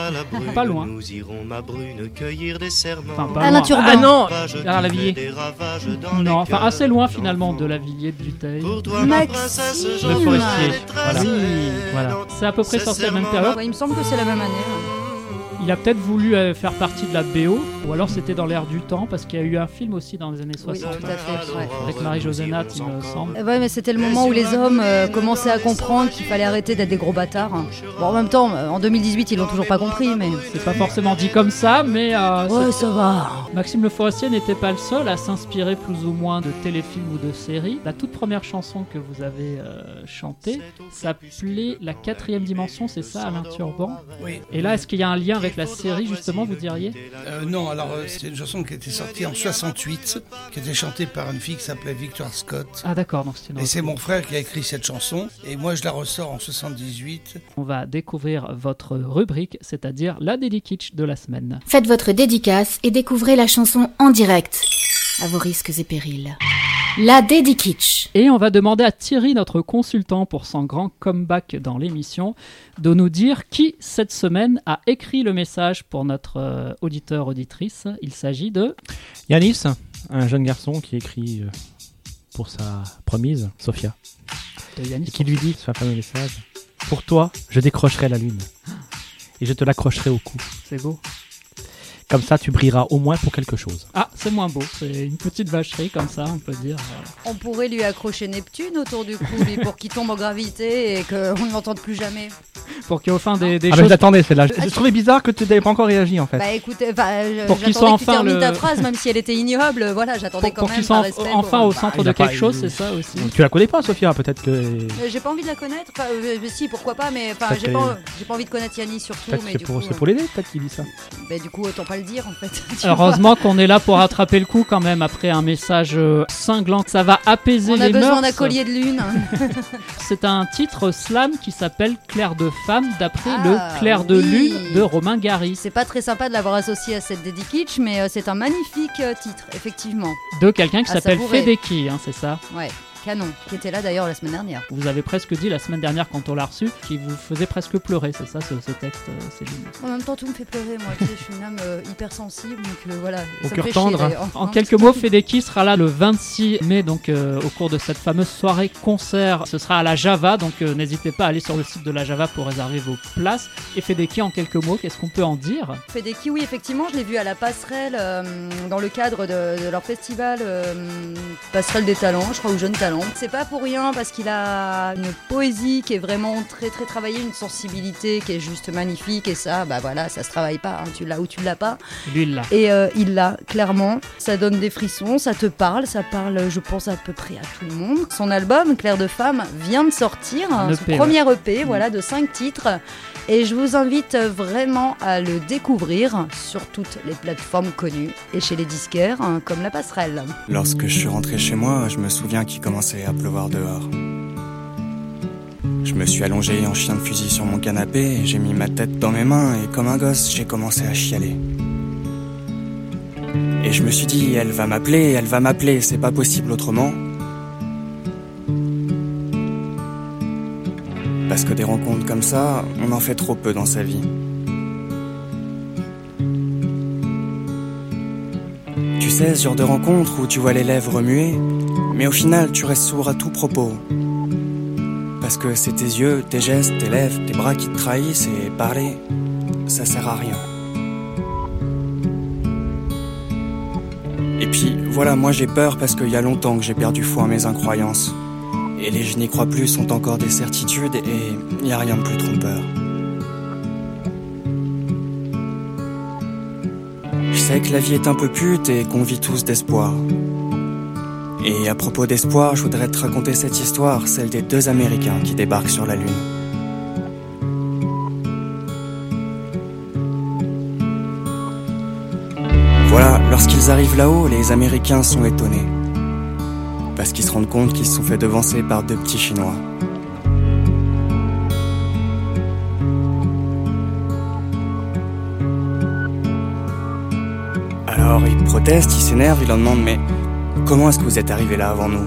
Pas loin. Nous irons ma brune cueillir des serments. Enfin, pas Alain loin. Turban. Ah non, Derrière Lavilliers. Non, enfin assez loin finalement de Lavilliers de Duteil. Maxime. Le Forestier. Voilà. Oui, voilà. C'est à peu près sorti à la même période. Ouais, il me semble que c'est la même année. Il a peut-être voulu euh, faire partie de la B O, ou alors c'était dans l'air du temps, parce qu'il y a eu un film aussi dans les années soixante. Oui, tout à fait. Ouais. Avec Marie-Josée Natt, il me semble. Ouais, mais c'était le moment où les hommes euh, commençaient à comprendre qu'il fallait arrêter d'être des gros bâtards. Bon, en même temps, euh, en deux mille dix-huit, ils l'ont toujours pas compris, mais... C'est pas forcément dit comme ça, mais... Euh, ouais, ça va. Maxime Le Forestier n'était pas le seul à s'inspirer plus ou moins de téléfilms ou de séries. La toute première chanson que vous avez euh, chantée s'appelait La quatrième dimension, c'est ça, Alain Turban? Oui. Et là, est-ce qu'il y a un lien avec la série, justement, vous diriez? euh, Non, alors euh, c'est une chanson qui était sortie en soixante-huit, qui était chantée par une fille qui s'appelait Victoire Scott. Ah d'accord, donc c'est une... Et c'est mon frère qui a écrit cette chanson, et moi je la ressors en soixante-dix-huit. On va découvrir votre rubrique, c'est-à-dire la Dédi Kitsch de la semaine. Faites votre dédicace et découvrez la chanson en direct, à vos risques et périls. La Dédi Kitsch. Et on va demander à Thierry, notre consultant pour son grand comeback dans l'émission, de nous dire qui, cette semaine, a écrit le message pour notre euh, auditeur-auditrice. Il s'agit de... Yanis, un jeune garçon qui écrit euh, pour sa promise, Sophia. De Yanis, et qui lui dit, c'est un fameux message, « Pour toi, je décrocherai la lune et je te l'accrocherai au cou. » C'est beau. Comme ça, tu brilleras au moins pour quelque chose. Ah, c'est moins beau. C'est une petite vacherie, comme ça, on peut dire. On pourrait lui accrocher Neptune autour du cou, lui, pour qu'il tombe en gravité et qu'on ne l'entende plus jamais. Pour qu'il y ait enfin des, des ah choses... Ah, j'attendais celle-là. Je, je trouvais bizarre que tu n'avais pas encore réagi, en fait. Bah écoutez, je, pour qu'il soit j'attendais enfin que tu termines le... ta phrase, même si elle était ignoble. Voilà, j'attendais pour, quand pour même qu'il soit par respect enfin pour... au centre bah, de quelque pas, chose, il... c'est ça aussi. Tu la connais pas, Sophia, peut-être que... Euh, j'ai pas envie de la connaître. Enfin, euh, si, pourquoi pas, mais enfin, j'ai, pas, j'ai pas envie de connaître Yannis surtout. Peut-être mais c'est, du pour, coup, c'est pour l'aider, peut-être qu'il dit ça. Bah du coup, autant pas le dire, en fait. Heureusement qu'on est là pour rattraper le coup quand même après un message euh, cinglant. Ça va apaiser On les a besoin mœurs. d'un collier de lune. C'est un titre slam qui s'appelle Clair de femme d'après Ah, le Clair de oui. lune de Romain Gary. C'est pas très sympa de l'avoir associé à cette Dédi Kitsch, mais euh, c'est un magnifique euh, titre, effectivement. De quelqu'un qui À s'appelle savourer. Fedeki, hein, c'est ça? Ouais. Canon, qui était là d'ailleurs la semaine dernière. Vous avez presque dit la semaine dernière quand on l'a reçu qu'il vous faisait presque pleurer, c'est ça ce, ce texte, euh, Céline? En même temps, tout me fait pleurer, moi. Tu sais, je suis une âme euh, hypersensible, donc euh, voilà. Au ça me cœur fait tendre. chier, Hein. d'ailleurs. En quelques mots, Fedeki sera là le vingt-six mai, donc euh, au cours de cette fameuse soirée concert. Ce sera à la Java, donc euh, n'hésitez pas à aller sur le site de la Java pour réserver vos places. Et Fedeki, en quelques mots, qu'est-ce qu'on peut en dire? Fedeki, oui, effectivement, je l'ai vu à la Passerelle euh, dans le cadre de, de leur festival euh, Passerelle des Talents, je crois, ou Jeunes Talents. C'est pas pour rien parce qu'il a une poésie qui est vraiment très très travaillée, une sensibilité qui est juste magnifique, et ça, bah voilà, ça se travaille pas, hein. Tu l'as ou tu l'as pas. Lui, il l'a. Et euh, il l'a, clairement. Ça donne des frissons, ça te parle, ça parle, je pense, à peu près à tout le monde. Son album, Clair de femme, vient de sortir, Un son E P, premier ouais. E P, voilà, de cinq titres. Et je vous invite vraiment à le découvrir sur toutes les plateformes connues et chez les disquaires, hein, comme La Passerelle. Lorsque je suis rentré chez moi, je me souviens qu'il commençait à pleuvoir dehors. Je me suis allongé en chien de fusil sur mon canapé, et j'ai mis ma tête dans mes mains et comme un gosse, j'ai commencé à chialer. Et je me suis dit, elle va m'appeler, elle va m'appeler, c'est pas possible autrement. Parce que des rencontres comme ça, on en fait trop peu dans sa vie. Tu sais, ce genre de rencontre où tu vois les lèvres remuer, mais au final tu restes sourd à tout propos. Parce que c'est tes yeux, tes gestes, tes lèvres, tes bras qui te trahissent, et parler, ça sert à rien. Et puis voilà, moi j'ai peur parce qu'il y a longtemps que j'ai perdu foi en mes incroyances. Et les je n'y crois plus sont encore des certitudes, et il n'y a rien de plus trompeur. Je sais que la vie est un peu pute et qu'on vit tous d'espoir. Et à propos d'espoir, je voudrais te raconter cette histoire, celle des deux Américains qui débarquent sur la Lune. arrivent là-haut, les Américains sont étonnés. Parce qu'ils se rendent compte qu'ils se sont fait devancer par deux petits Chinois. Alors ils protestent, ils s'énervent, ils leur demandent « Mais comment est-ce que vous êtes arrivés là avant nous ?»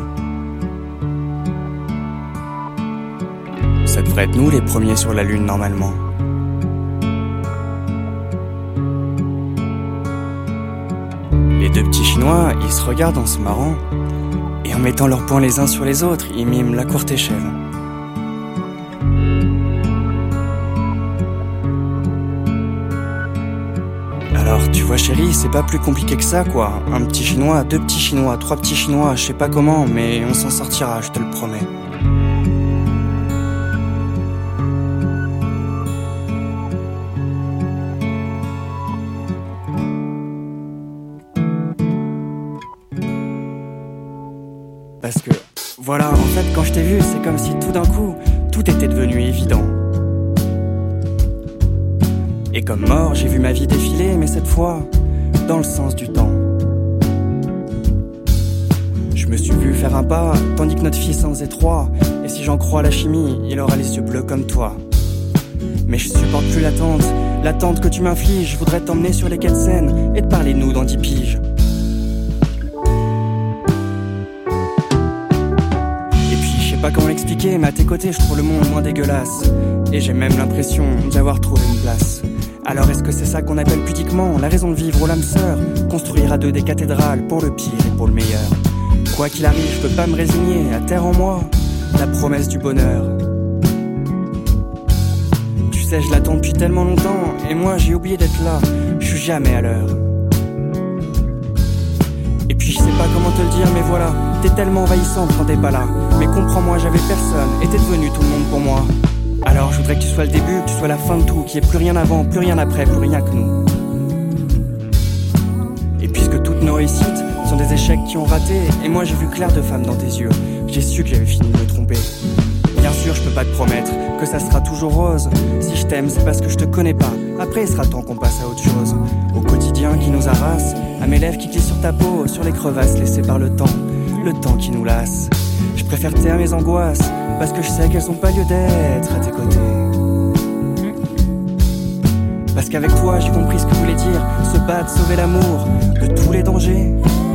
Ça devrait être nous les premiers sur la Lune normalement. Les deux petits Chinois, ils se regardent en se marrant, et en mettant leurs poings les uns sur les autres, ils miment la courte échelle. Alors tu vois chérie, c'est pas plus compliqué que ça quoi. Un petit Chinois, deux petits Chinois, trois petits Chinois, je sais pas comment, mais on s'en sortira, je te le promets. Parce que, voilà, en fait, quand je t'ai vu, c'est comme si tout d'un coup, tout était devenu évident. Et comme mort, j'ai vu ma vie défiler, mais cette fois, dans le sens du temps. Je me suis vu faire un pas, tandis que notre fils en faisait trois. Et si j'en crois la chimie, il aura les yeux bleus comme toi. Mais je supporte plus l'attente, l'attente que tu m'infliges. Je voudrais t'emmener sur les quais de Seine et te parler de nous dans dix piges. Pas comment l'expliquer, mais à tes côtés je trouve le monde moins dégueulasse. Et j'ai même l'impression d'avoir trouvé une place. Alors est-ce que c'est ça qu'on appelle pudiquement la raison de vivre aux l'âme sœur? Construire à deux des cathédrales pour le pire et pour le meilleur. Quoi qu'il arrive, je peux pas me résigner à terre en moi la promesse du bonheur. Tu sais, je l'attends depuis tellement longtemps, et moi j'ai oublié d'être là, je suis jamais à l'heure. Et puis je sais pas comment te le dire, mais voilà, t'es tellement envahissante quand t'es pas là. Mais comprends-moi, j'avais personne, et t'es devenu tout le monde pour moi. Alors je voudrais que tu sois le début, que tu sois la fin de tout, qu'il n'y ait plus rien avant, plus rien après, plus rien que nous. Et puisque toutes nos réussites sont des échecs qui ont raté, et moi j'ai vu clair de femme dans tes yeux, j'ai su que j'avais fini de me tromper. Bien sûr, je peux pas te promettre que ça sera toujours rose. Si je t'aime, c'est parce que je te connais pas. Après, il sera temps qu'on passe à autre chose. Au quotidien qui nous harasse, à mes lèvres qui glissent sur ta peau, sur les crevasses laissées par le temps, le temps qui nous lasse. Je préfère taire mes angoisses, parce que je sais qu'elles ont pas lieu d'être à tes côtés. Parce qu'avec toi, j'ai compris ce que voulait dire se battre, sauver l'amour de tous les dangers.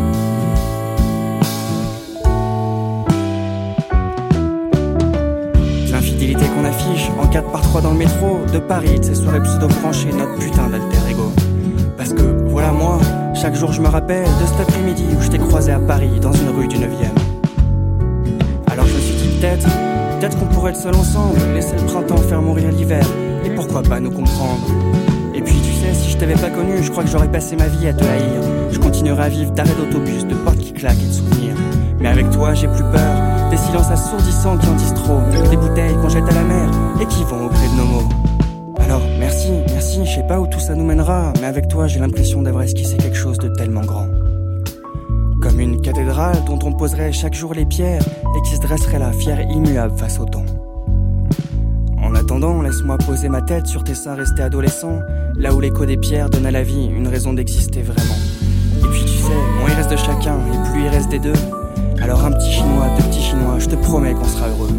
L'infidélité qu'on affiche en quatre par trois dans le métro de Paris, de ces soirées pseudo-branchées, notre putain d'alter ego. Parce que, voilà moi, chaque jour je me rappelle de cet après-midi où je t'ai croisé à Paris, dans une rue du neuvième. Alors je me suis dit peut-être, peut-être qu'on pourrait être seul ensemble, laisser le printemps faire mourir l'hiver, et pourquoi pas nous comprendre. Et puis tu sais, si je t'avais pas connu, je crois que j'aurais passé ma vie à te haïr. Je continuerais à vivre d'arrêts d'autobus, de portes qui claquent et de souvenirs. Mais avec toi j'ai plus peur, des silences assourdissants qui en disent trop, des bouteilles qu'on jette à la mer et qui vont au gré de nos mots. Alors merci, merci, je sais pas où tout ça nous mènera, mais avec toi j'ai l'impression d'avoir esquissé quelque chose de tellement grand. Comme une cathédrale dont on poserait chaque jour les pierres et qui se dresserait là, fière et immuable face au temps. En attendant, laisse-moi poser ma tête sur tes seins restés adolescents, là où l'écho des pierres donne à la vie une raison d'exister vraiment. Et puis tu sais, moins il reste de chacun et plus il reste des deux. Alors un petit chinois, deux petits chinois, je te promets qu'on sera heureux.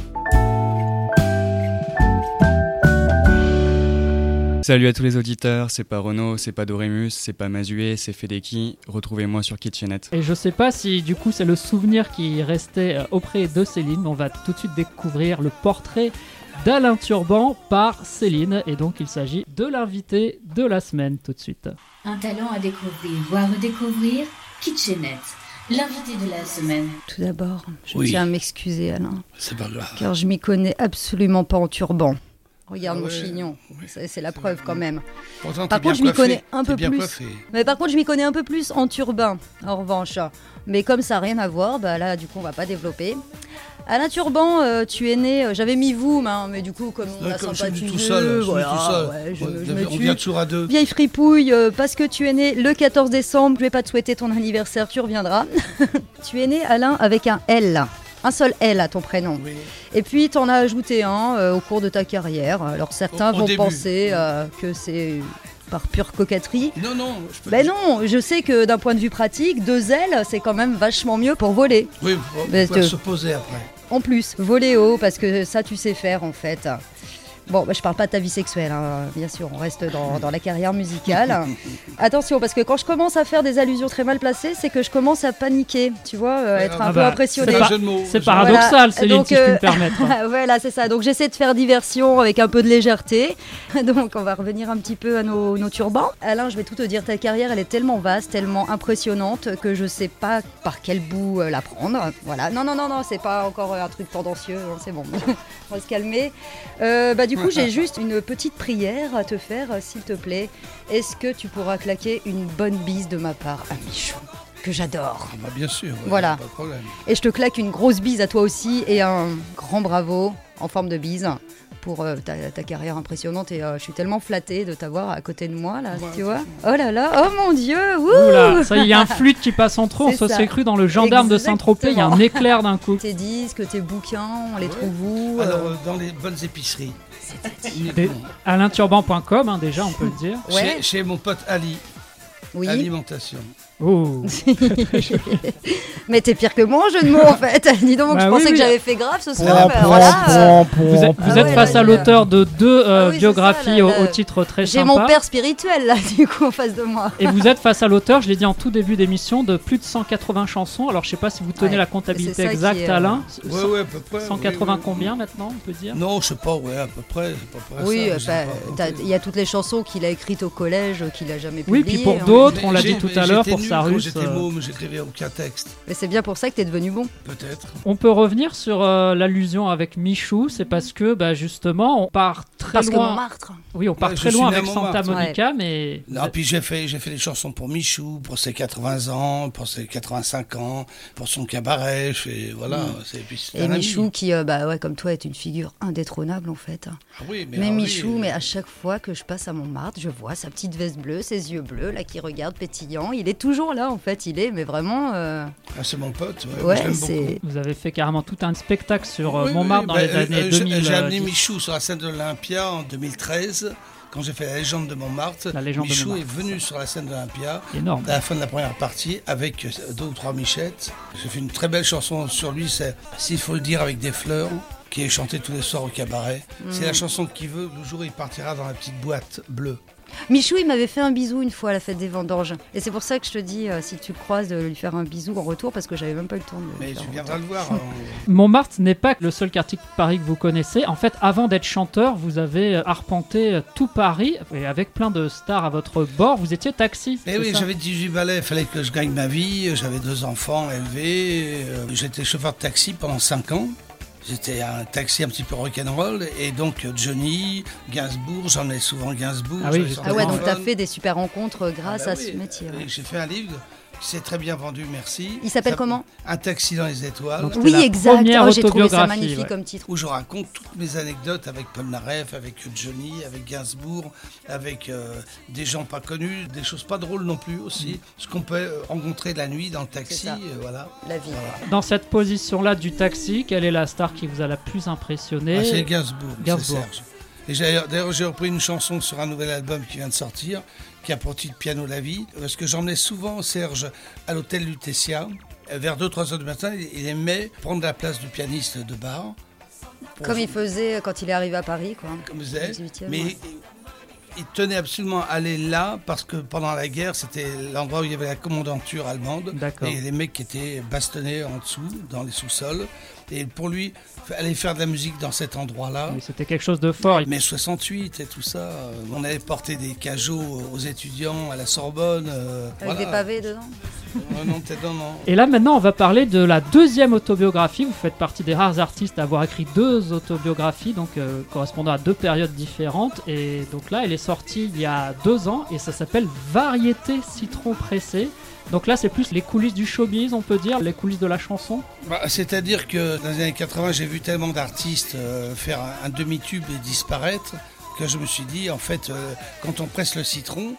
Salut à tous les auditeurs, c'est pas Renaud, c'est pas Dorémus, c'est pas Mazué, c'est Fedeki. Retrouvez-moi sur Kitchenette. Et je sais pas si du coup c'est le souvenir qui restait auprès de Céline, mais on va tout de suite découvrir le portrait d'Alain Turban par Céline. Et donc il s'agit de l'invité de la semaine tout de suite. Un talent à découvrir ou à redécouvrir, Kitchenette. L'invité de la semaine. Tout d'abord, je Oui. tiens à m'excuser, Alain. C'est pas grave. Car je m'y connais absolument pas en turban. Regarde Ah mon ouais, chignon, c'est, c'est la preuve quand même. Pourtant, Par t'es contre, je bien m'y connais coiffé, un t'es peu bien plus. coiffé. Mais par contre, je m'y connais un peu plus en turbin, en revanche. Mais comme ça n'a rien à voir, bah là, du coup, on va pas développer. Alain Turban, euh, tu es né, euh, j'avais mis vous, hein, mais du coup, comme on Ouais, a comme je suis sympathisé, tout seul, je suis voilà, tout seul. ouais, je, Ouais, je me on tue. vient toujours à deux. Vieille fripouille, euh, parce que tu es né le quatorze décembre, je vais pas te souhaiter ton anniversaire, tu reviendras. Tu es né, Alain, avec un L. Un seul L à ton prénom. Oui. Et puis, tu en as ajouté un euh, au cours de ta carrière. Alors, certains Au- au vont début. penser euh, que c'est par pure coquetterie. Non, non, je peux Ben non, je sais que d'un point de vue pratique, deux ailes, c'est quand même vachement mieux pour voler. Oui, pour Mais pouvoir te- se poser après. En plus, voler haut, parce que ça, tu sais faire en fait. Bon, bah, je parle pas de ta vie sexuelle, hein. Bien sûr, on reste dans, dans la carrière musicale. Attention, parce que quand je commence à faire des allusions très mal placées, c'est que je commence à paniquer, tu vois, euh, être un Ah peu bah, impressionnée. c'est pas- c'est paradoxal, Voilà. Céline, Donc, si je puis euh, me permettre. voilà, c'est ça. Donc j'essaie de faire diversion avec un peu de légèreté. Donc on va revenir un petit peu à nos, nos turbans. Alain, je vais tout te dire, ta carrière, elle est tellement vaste, tellement impressionnante que je sais pas par quel bout euh, la prendre. Voilà. Non, non, non, non, c'est pas encore un truc tendancieux. Non, c'est bon. On va se calmer. Euh, bah du coup, j'ai juste une petite prière à te faire, euh, s'il te plaît. Est-ce que tu pourras claquer une bonne bise de ma part à Michou, que j'adore? Ah bah bien sûr, ouais, Voilà. pas de problème. Et je te claque une grosse bise à toi aussi et un grand bravo en forme de bise pour euh, ta, ta carrière impressionnante. Et euh, je suis tellement flattée de t'avoir à côté de moi, là, tu vois. Oh là là, oh mon Dieu, wouh. Oula, ça y est, il y a un fluide qui passe entre eux, on C'est se ça. serait cru dans le gendarme de Saint-Tropez, il y a un Exactement. éclair d'un coup. Tes disques, tes bouquins, on les trouve où Alors, euh euh, dans les bonnes épiceries. Des- alain turban point com, hein, déjà, on peut le dire. Chez, chez mon pote Ali. Oui. Alimentation. Oh. Mais t'es pire que moi en jeu de mots en fait. Dis donc, Bah je oui, pensais oui. que j'avais fait grave ce Point, soir. point, voilà. point, Vous êtes, vous Ah êtes ouais, face là, à il y a- l'auteur de deux euh, Ah oui, c'est biographies ça, là, au, là. au titre très J'ai sympa. mon père spirituel là, du coup, en face de moi. Et vous êtes face à l'auteur, je l'ai dit en tout début d'émission, de plus de cent quatre-vingts chansons. Alors je sais pas si vous tenez Ouais, la c'est comptabilité ça qui exacte, est, euh, Alain. Ouais, ouais, à peu près. cent quatre-vingts oui, oui, combien oui. maintenant, on peut dire? Non, je sais pas, ouais, à peu près. c'est à peu près Oui, ça, je sais bah, pas. t'as- il y a toutes les chansons qu'il a écrites au collège, qu'il a jamais Oui, publiées. puis pour hein. d'autres, on l'a Mais dit tout j'ai- à l'heure, j'étais pour nul Sarus. Quand j'étais euh, môme, j'écrivais aucun texte. Mais c'est bien pour ça que t'es devenu bon. Peut-être. On peut revenir sur euh, l'allusion avec Michou, c'est parce que bah, justement on part très Parce que loin. Montmartre. Oui, on part Ouais, je très suis loin né à avec Santa Montmartre. Monica, mais Non, puis j'ai fait, j'ai fait des chansons pour Michou, pour ses quatre-vingts ans, pour ses quatre-vingt-cinq ans, pour son cabaret. Je fais, voilà. Mm. c'est, puis c'est Et un ami. Michou qui, euh, bah ouais, comme toi, est une figure indétrônable en fait. Ah oui, mais, Mais ah oui, Michou, euh, mais à chaque fois que je passe à Montmartre, je vois sa petite veste bleue, ses yeux bleus, là, qui regardent pétillant. Il est toujours là, en fait. Il est, mais vraiment. euh, ah, c'est mon pote. Ouais, Ouais, je l'aime c'est- beaucoup. vous avez fait carrément tout un spectacle sur euh, Oui, Montmartre oui, dans bah, les euh, années euh, j'ai- deux mille. J'ai euh, amené dix. Michou sur la scène de l'Olympia en deux mille treize. Quand j'ai fait la légende de Montmartre, La légende de Michou Montmartre. est venu sur la scène de l'Olympia Énorme. à la fin de la première partie avec euh, deux ou trois michettes. J'ai fait une très belle chanson sur lui, c'est S'il faut le dire avec des fleurs, qui est chantée tous les soirs au cabaret. C'est Mm. la chanson qu'il veut le jour où il partira dans la petite boîte bleue. Michou, il m'avait fait un bisou une fois à la fête des vendanges. Et c'est pour ça que je te dis, euh, si tu le croises, de lui faire un bisou en retour, parce que j'avais même pas eu le temps de. Mais le faire tu en viendras retour. le voir. hein. Montmartre n'est pas le seul quartier de Paris que vous connaissez. En fait, avant d'être chanteur, vous avez euh, arpenté euh, tout Paris et avec plein de stars à votre bord. Vous étiez taxi. Eh c'est oui, ça j'avais dix-huit balais, il fallait que je gagne ma vie, j'avais deux enfants élevés, euh, j'étais chauffeur de taxi pendant cinq ans. J'étais un taxi un petit peu rock'n'roll, et donc euh, Johnny, Gainsbourg, j'en ai souvent Gainsbourg. Ah oui, j'avais j'ai- son Ah ouais, donc téléphone. t'as fait des super rencontres grâce Ah bah à oui, ce métier. ouais. et j'ai fait un livre qui s'est très bien vendu, merci. Il s'appelle Ça- comment Un taxi dans les étoiles. Donc, c'était Oui, la exact. première Oh, j'ai trouvé ça autobiographie, magnifique ouais. comme titre. Où je raconte toutes mes anecdotes avec Paul Naref, avec Johnny, avec Gainsbourg, avec euh, des gens pas connus, des choses pas drôles non plus aussi, ce qu'on peut euh, rencontrer la nuit dans le taxi, C'est ça. euh, voilà. La vie. Voilà. Dans cette position-là du taxi, quelle est la star qui vous a la plus impressionné? Ah, c'est Gainsbourg, c'est Gainsbourg. Serge. Et j'ai- d'ailleurs, j'ai repris une chanson sur un nouvel album qui vient de sortir, qui a pour titre Piano la vie, parce que j'emmenais souvent Serge à l'hôtel Lutetia. Vers deux trois heures du matin, il il aimait prendre la place du pianiste de bar. Pour- Comme il faisait quand il est arrivé à Paris, quoi. comme il faisait, dix-huitième, mais ouais. il, il tenait absolument à aller là parce que pendant la guerre, c'était l'endroit où il y avait la commandanture allemande. D'accord. Et les mecs qui étaient bastonnés en dessous, dans les sous-sols. Et pour lui, aller faire de la musique dans cet endroit-là. Oui, c'était quelque chose de fort. Mais soixante-huit et tout ça, euh, on allait porter des cajots aux étudiants à la Sorbonne. euh, Avec voilà. des pavés dedans. Ouais, non, peut-être non, non. Et là maintenant on va parler de la deuxième autobiographie. Vous faites partie des rares artistes à avoir écrit deux autobiographies, donc euh, correspondant à deux périodes différentes. Et donc là elle est sortie il y a deux ans et ça s'appelle Variété citron pressé. Donc là c'est plus les coulisses du showbiz, on peut dire, les coulisses de la chanson. Bah, c'est-à-dire que dans les années quatre-vingts, j'ai vu tellement d'artistes euh, faire un, un demi-tube et disparaître que je me suis dit, en fait, euh, quand on presse le citron,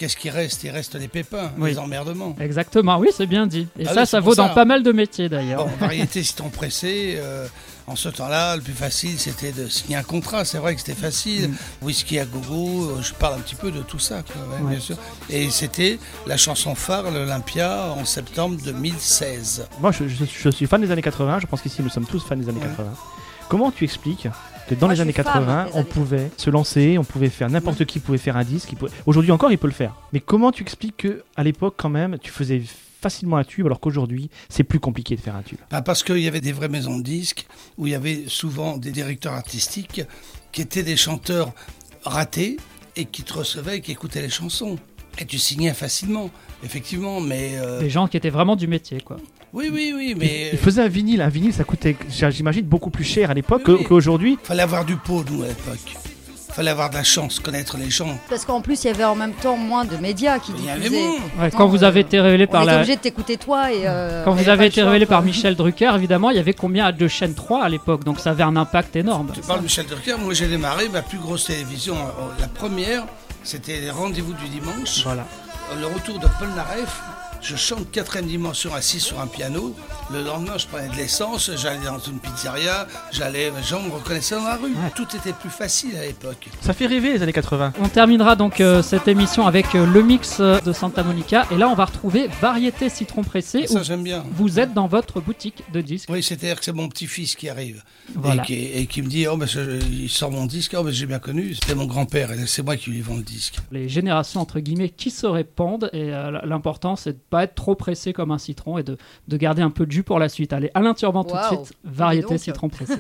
qu'est-ce qui reste ? Il reste les pépins, Oui. les emmerdements. Exactement, oui, c'est bien dit. Et Ah ça, oui, ça c'est vaut pour dans ça. pas mal de métiers d'ailleurs. Bon, variété citron pressé, euh, en ce temps-là, le plus facile, c'était de signer un contrat. C'est vrai que c'était facile. Mm. Whisky à gogo, euh, je parle un petit peu de tout ça, quoi, ouais, Ouais. bien sûr. Et c'était la chanson phare, l'Olympia, en septembre deux mille seize. Moi, je, je- je suis fan des années quatre-vingts. Je pense qu'ici, nous sommes tous fans des années Ouais. quatre-vingts. Comment tu expliques que dans Moi, les je années suis fan quatre-vingts, des on années pouvait se lancer, on pouvait faire n'importe qui pouvait faire un disque. il pouvait- Aujourd'hui encore, il peut le faire. Mais comment tu expliques que à l'époque, quand même, tu faisais facilement un tube, alors qu'aujourd'hui, c'est plus compliqué de faire un tube? Bah, parce qu'il y avait des vraies maisons de disques où il y avait souvent des directeurs artistiques qui étaient des chanteurs ratés et qui te recevaient et qui écoutaient les chansons. Et tu signais facilement, effectivement, mais... euh, Des gens qui étaient vraiment du métier, quoi. Oui, oui, oui, mais... Il faisait un vinyle. Un vinyle, ça coûtait, j'imagine, beaucoup plus cher à l'époque Oui, que- oui. qu'aujourd'hui. Fallait avoir du pot, nous, à l'époque. Fallait avoir de la chance, connaître les gens. Parce qu'en plus, il y avait en même temps moins de médias qui Il y avait diffusaient. moins. Ouais, quand vous avez été révélé On par était la... obligé de t'écouter toi et. euh, Quand on vous avait avez pas été le choix, révélé quoi. par Michel Drucker, évidemment, il y avait combien de chaînes? trois à l'époque, donc ça avait un impact énorme. Tu parles de Michel Drucker, moi j'ai démarré ma plus grosse télévision. euh, La première, c'était les rendez-vous du dimanche. Voilà. Le retour de Paul Naref. Je chante quatrième dimension assis sur un piano. Le lendemain, je prenais de l'essence, j'allais dans une pizzeria, j'allais, les gens me reconnaissaient dans la rue. Tout était plus facile à l'époque. Ça fait rêver les années quatre-vingts. On terminera donc euh, cette émission avec euh, le mix euh, de Santa Monica. Et là, on va retrouver Variété Citron Pressé. Ça, où j'aime bien. Vous êtes dans votre boutique de disques. Oui, c'est-à-dire que c'est mon petit-fils qui arrive Voilà. et, qui, et qui me dit, oh, ben, je- il sort mon disque, oh, ben, j'ai bien connu, c'était mon grand-père, et c'est moi qui lui vends le disque. Les générations, entre guillemets, qui se répandent. Et euh, l'important, c'est de ne pas être trop pressé comme un citron et de, de garder un peu de jus pour la suite. Allez, Alain Turban tout de Waouh. suite. Variété Dis donc. Citron Pressé.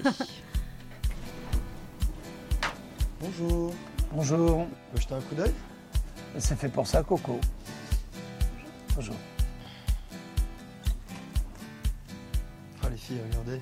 Bonjour, Bonjour, on peut jeter un coup d'œil? c'est fait pour ça, Coco. Bonjour. Ah les filles, regardez.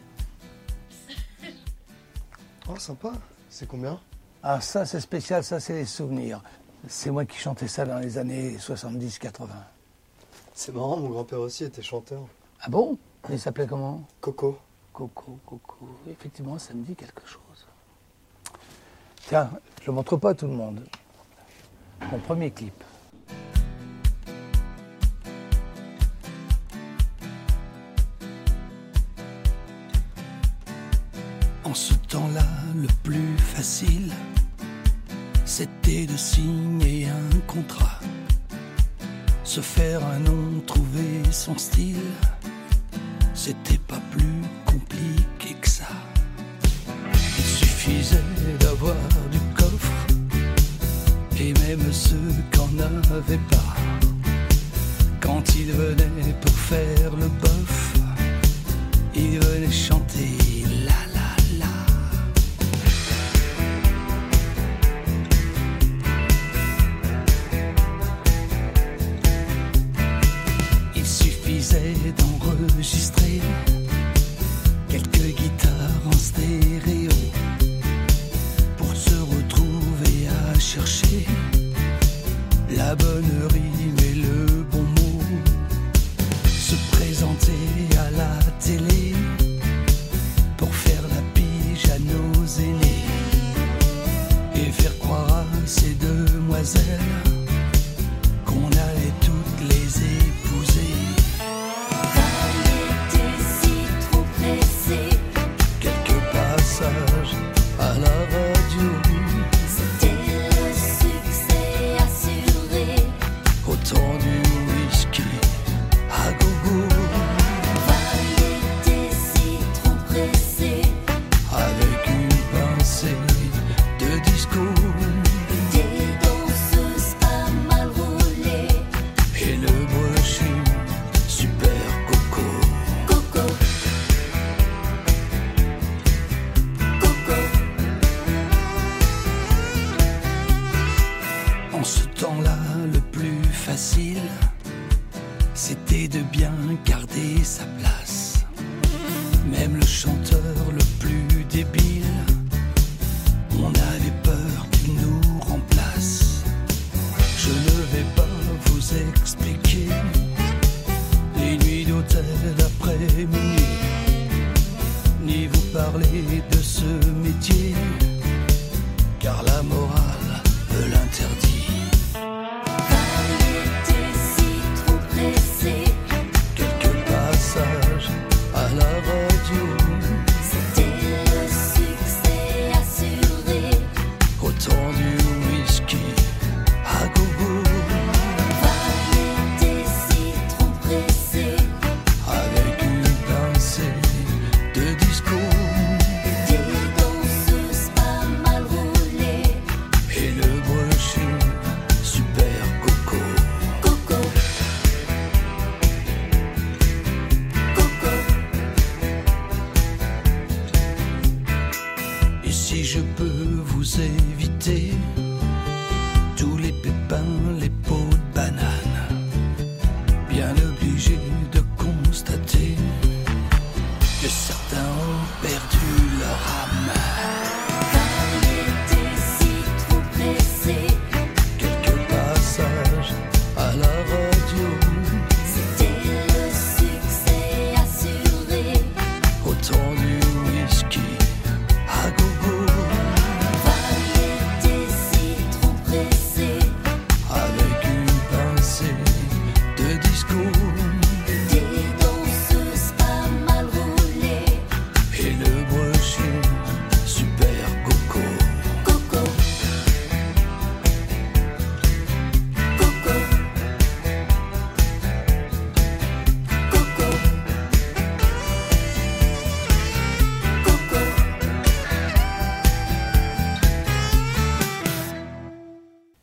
Oh sympa, c'est combien? Ah, ça, c'est spécial, ça, c'est les souvenirs. C'est moi qui chantais ça dans les années soixante-dix quatre-vingts. C'est marrant, mon grand-père aussi était chanteur. Ah bon? Il s'appelait comment? Coco. Coco, Coco. Effectivement, ça me dit quelque chose. Tiens, je ne montre pas à tout le monde. Mon premier clip. En ce temps-là, le plus facile, c'était de signer un contrat. Se faire un nom, trouver son style, c'était pas plus compliqué que ça. Il suffisait d'avoir du coffre, et même ceux qui n'en avaient pas, quand ils venaient pour faire le bof, ils venaient chanter la la la. Il suffisait d'enregistrer quelques guitares en stéréo pour se retrouver à chercher la bonne rime et le bon mot. Se présenter à la télé pour faire la pige à nos aînés et faire croire à ces demoiselles qu'on allait toutes les épouser. Variété citron pressé, Quelques passages à la radio, c'était le succès assuré. autant du whisky à gogo, Variété citron pressé, avec une pincée de disco des danseuses pas mal roulées. et le brochu super coco. Coco, Coco, En ce temps-là, le plus facile, c'était de bien garder sa place. Même le chanteur le plus débile, on avait peur qu'il nous remplace. Je ne vais pas vous expliquer les nuits d'hôtel après minuit, ni vous parler de ce métier, car la morale me l'interdit.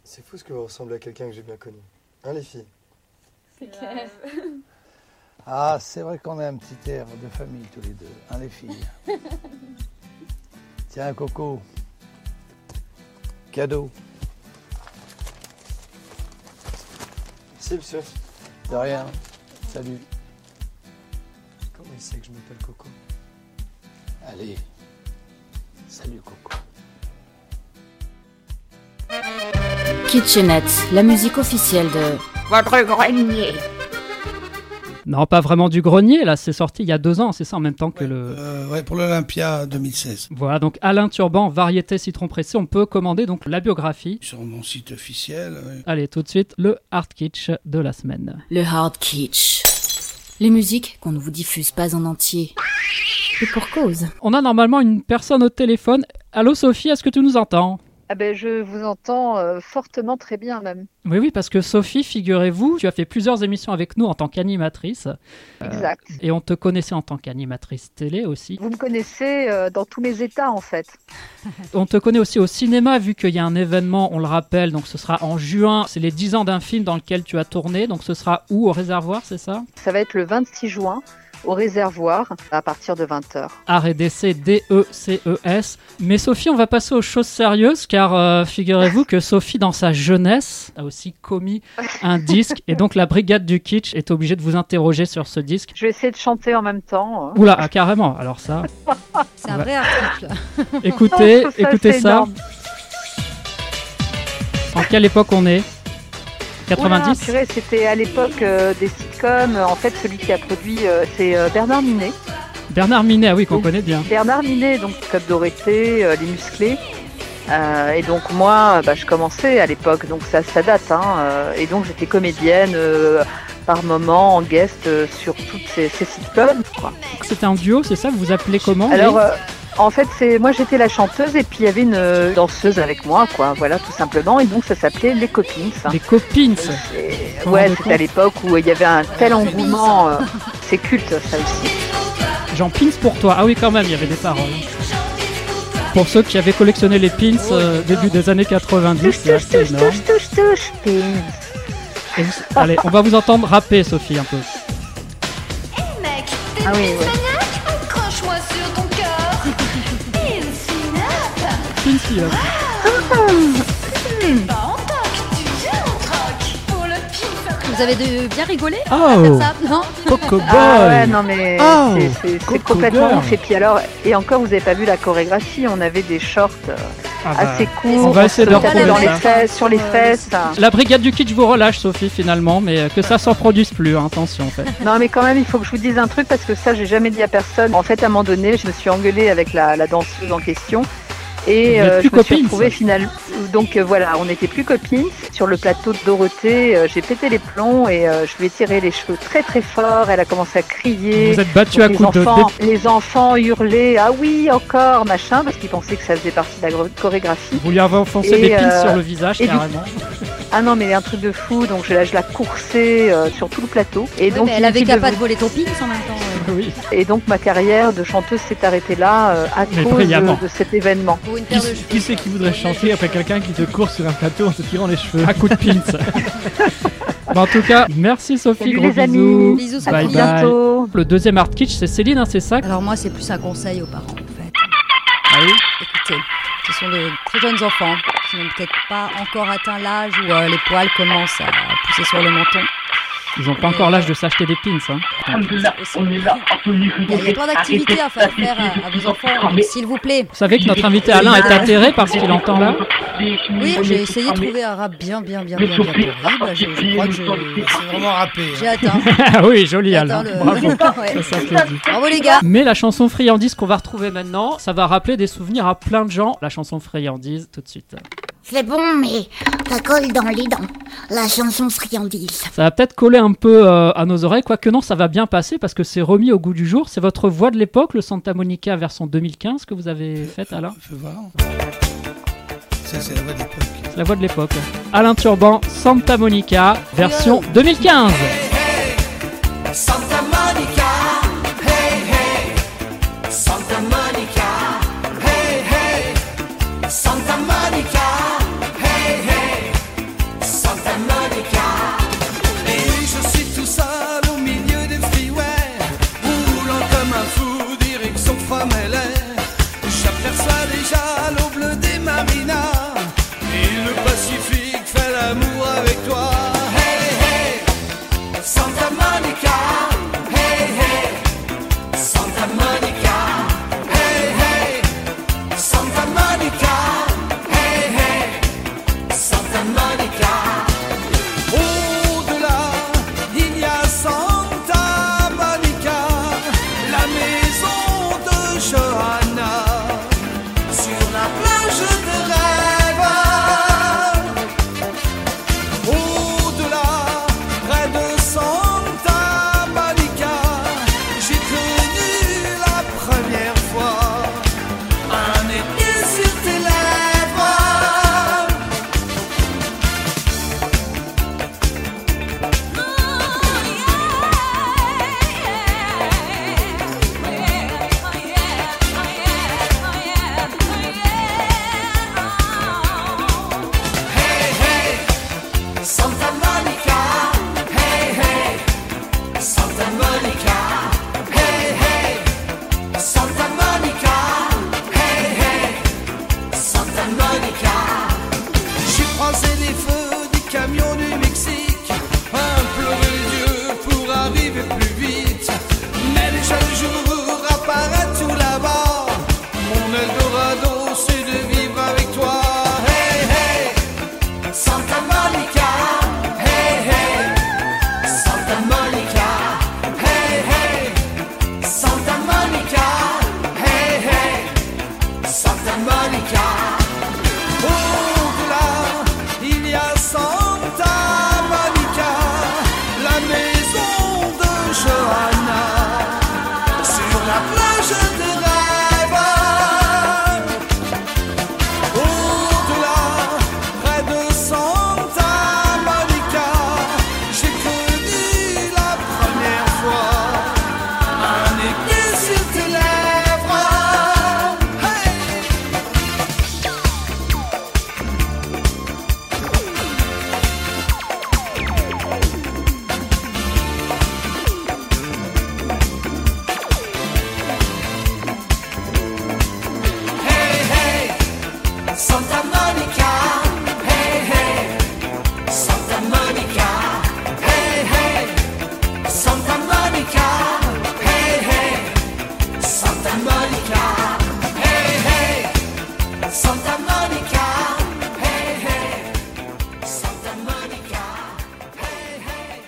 C'est fou ce que vous ressemblez à quelqu'un que j'ai bien connu. Hein, les filles? C'est clair. Ah, c'est vrai qu'on a un petit air de famille tous les deux, hein, les filles. Tiens, Coco. Cadeau. Merci, monsieur. De rien. Salut. Comment il sait que je m'appelle Coco? Allez. Salut, Coco. Kitchenette, la musique officielle de Votre grenier. Non, pas vraiment du grenier, là, c'est sorti il y a deux ans, c'est ça, en même temps que ouais, le... Euh, ouais, pour l'Olympia deux mille seize. Voilà, donc Alain Turban, variété citron pressé, on peut commander donc la biographie. Sur mon site officiel. Ouais. Allez, tout de suite, le hard kitsch de la semaine. Le hard kitsch. Les musiques qu'on ne vous diffuse pas en entier. Et pour cause. On a normalement une personne au téléphone. Allô Sophie, est-ce que tu nous entends ? Ah ben, je vous entends euh, fortement très bien même. Oui, oui, parce que Sophie, figurez-vous, tu as fait plusieurs émissions avec nous en tant qu'animatrice. Exact. Euh, et on te connaissait en tant qu'animatrice télé aussi. Vous me connaissez euh, dans tous mes états en fait. On te connaît aussi au cinéma, vu qu'il y a un événement, on le rappelle, donc ce sera en juin. C'est les dix ans d'un film dans lequel tu as tourné, donc ce sera où, au Réservoir, c'est ça ? Ça va être le vingt-six juin. Au Réservoir, à partir de vingt heures. Art et décès, D E C E S. Mais Sophie, on va passer aux choses sérieuses, car euh, figurez-vous que Sophie, dans sa jeunesse, a aussi commis un disque, et donc la Brigade du Kitsch est obligée de vous interroger sur ce disque. Je vais essayer de chanter en même temps. Oula, ah, carrément, alors ça... C'est un vrai article. Écoutez, oh, ça, écoutez ça. Énorme. En quelle époque on est ? quatre-vingt-dix. Oula, purée, c'était à l'époque euh, des sitcoms. En fait, celui qui a produit, euh, c'est euh, Bernard Minet. Bernard Minet, ah oui, qu'on connaît bien. Bernard Minet, donc Club Dorothée, euh, Les Musclés. Euh, et donc moi, bah, je commençais à l'époque, donc ça, ça date. Hein, euh, et donc j'étais comédienne euh, par moment en guest euh, sur toutes ces, ces sitcoms. Quoi. C'était un duo, c'est ça ? Vous vous appelez comment ? Alors, euh, en fait, c'est moi j'étais la chanteuse et puis il y avait une danseuse avec moi, quoi. Voilà, tout simplement. Et donc ça s'appelait Les Copines. Les Copines. Et, ouais, c'était à l'époque où il y avait un tel engouement. Euh, c'est culte, ça aussi. J'en pins pour toi. Ah oui, quand même, il y avait des paroles. Pour ceux qui avaient collectionné les pins euh, début des années quatre-vingt-dix, c'est assez touche, énorme. touche, touche, touche, pins. Et vous... Allez, on va vous entendre rapper, Sophie, un peu. Hey mec, t'es ah oui, ouais. accroche-moi sur ton cœur. Pincy up. Vous avez de bien rigolé oh. à faire ça, non? Coco Boy. Ah ouais, non mais oh. c'est, c'est, c'est complètement ouf. Et puis alors, et encore, vous n'avez pas vu la chorégraphie. On avait des shorts euh, ah bah. assez courts. On va essayer de retrouver dans ça. les fesses, sur les fesses. La Brigade du Kitsch vous relâche, Sophie, finalement, mais que ça s'en produise plus. Hein, attention, en fait. Non, mais quand même, il faut que je vous dise un truc parce que ça, j'ai jamais dit à personne. En fait, à un moment donné, je me suis engueulée avec la, la danseuse en question. Et euh, je me suis retrouvée finalement. Donc euh, voilà, on n'était plus copines. Sur le plateau de Dorothée, euh, j'ai pété les plombs et euh, je lui ai tiré les cheveux très très fort. Elle a commencé à crier. Vous êtes battu à coups de... Les enfants hurlaient, ah oui, encore, machin, parce qu'ils pensaient que ça faisait partie de la chorégraphie. Vous lui avez enfoncé et des pins euh, sur le visage, carrément. Du... Ah non, mais un truc de fou. Donc je, je la coursais euh, sur tout le plateau. Et oui, donc, mais elle avait qu'à pas de voler ton pins en même temps. Euh. Oui. Et donc ma carrière de chanteuse s'est arrêtée là euh, à mais cause de, de cet événement. Qui, qui c'est qui voudrait chanter après quelqu'un qui te court sur un plateau en te tirant les cheveux à coups de pins? Bon, en tout cas, merci Sophie, salut gros les bisous. Amis. Bisous, à bye bientôt. Bye. Le deuxième art kitsch, c'est Céline, hein, c'est ça? Alors moi, c'est plus un conseil aux parents en fait. Ah oui? Écoutez, ce sont de très jeunes enfants qui n'ont peut-être pas encore atteint l'âge où euh, les poils commencent à pousser sur le menton. Ils n'ont pas encore l'âge de s'acheter des pins. Hein. Il y a plein d'activités à faire faire à, à vos enfants, s'il vous plaît. Vous savez que notre invité Alain est atterré par ce qu'il entend là? Oui, j'ai essayé de trouver un rap bien, bien, bien, bien, bien pourri. Bah, je, je crois que je... C'est vraiment rappé. J'ai atteint. Ah oui, joli Alain. Le... Bravo. Ouais. Ça, ça Bravo les gars. Mais la chanson Friandise qu'on va retrouver maintenant, ça va rappeler des souvenirs à plein de gens. La chanson Friandise, tout de suite. C'est bon, mais ça colle dans les dents. La chanson Friandise. Ça va peut-être coller un peu euh, à nos oreilles, quoique non, ça va bien passer parce que c'est remis au goût du jour. C'est votre voix de l'époque, le Santa Monica version deux mille quinze que vous avez faite, Alain. Fais voir. Ça, c'est la voix de l'époque. C'est la voix de l'époque. Alain Turban, Santa Monica version deux mille quinze. Hey, hey, Santa Monica. Hey, hey, Santa Monica. Hey, hey, Santa Monica. Hey, hey,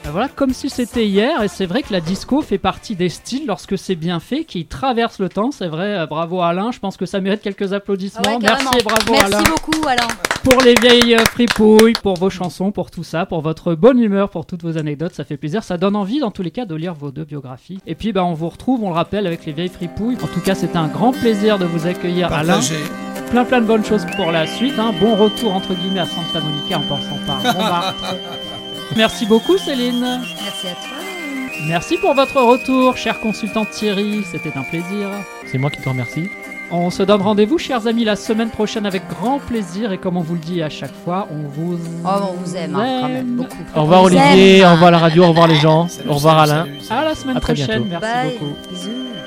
Voilà, comme si c'était hier, et c'est vrai que la disco fait partie des styles lorsque c'est bien fait, qui traverse le temps, c'est vrai, bravo Alain, je pense que ça mérite quelques applaudissements, Ouais, merci carrément. et bravo Merci Alain. beaucoup Alain. Pour les vieilles euh, fripouilles, pour vos chansons, pour tout ça, pour votre bonne humeur, pour toutes vos anecdotes, ça fait plaisir, ça donne envie dans tous les cas de lire vos deux biographies. Et puis bah, on vous retrouve, on le rappelle, avec les vieilles fripouilles. En tout cas, c'était un grand plaisir de vous accueillir Partagez. Alain. Plein plein de bonnes choses pour la suite, hein. Bon retour entre guillemets à Santa Monica en passant par Montmartre. Merci beaucoup Céline. Merci à toi. Merci pour votre retour, cher consultant Thierry, c'était un plaisir. C'est moi qui te remercie. On se donne rendez-vous, chers amis, la semaine prochaine avec grand plaisir. Et comme on vous le dit à chaque fois, on vous Oh, on vous aime, hein, quand même beaucoup. Au revoir On vous Olivier, aime. au revoir la radio, au revoir les gens, au revoir Alain. À la semaine À très prochaine, bientôt. merci Bye. beaucoup. Bisous.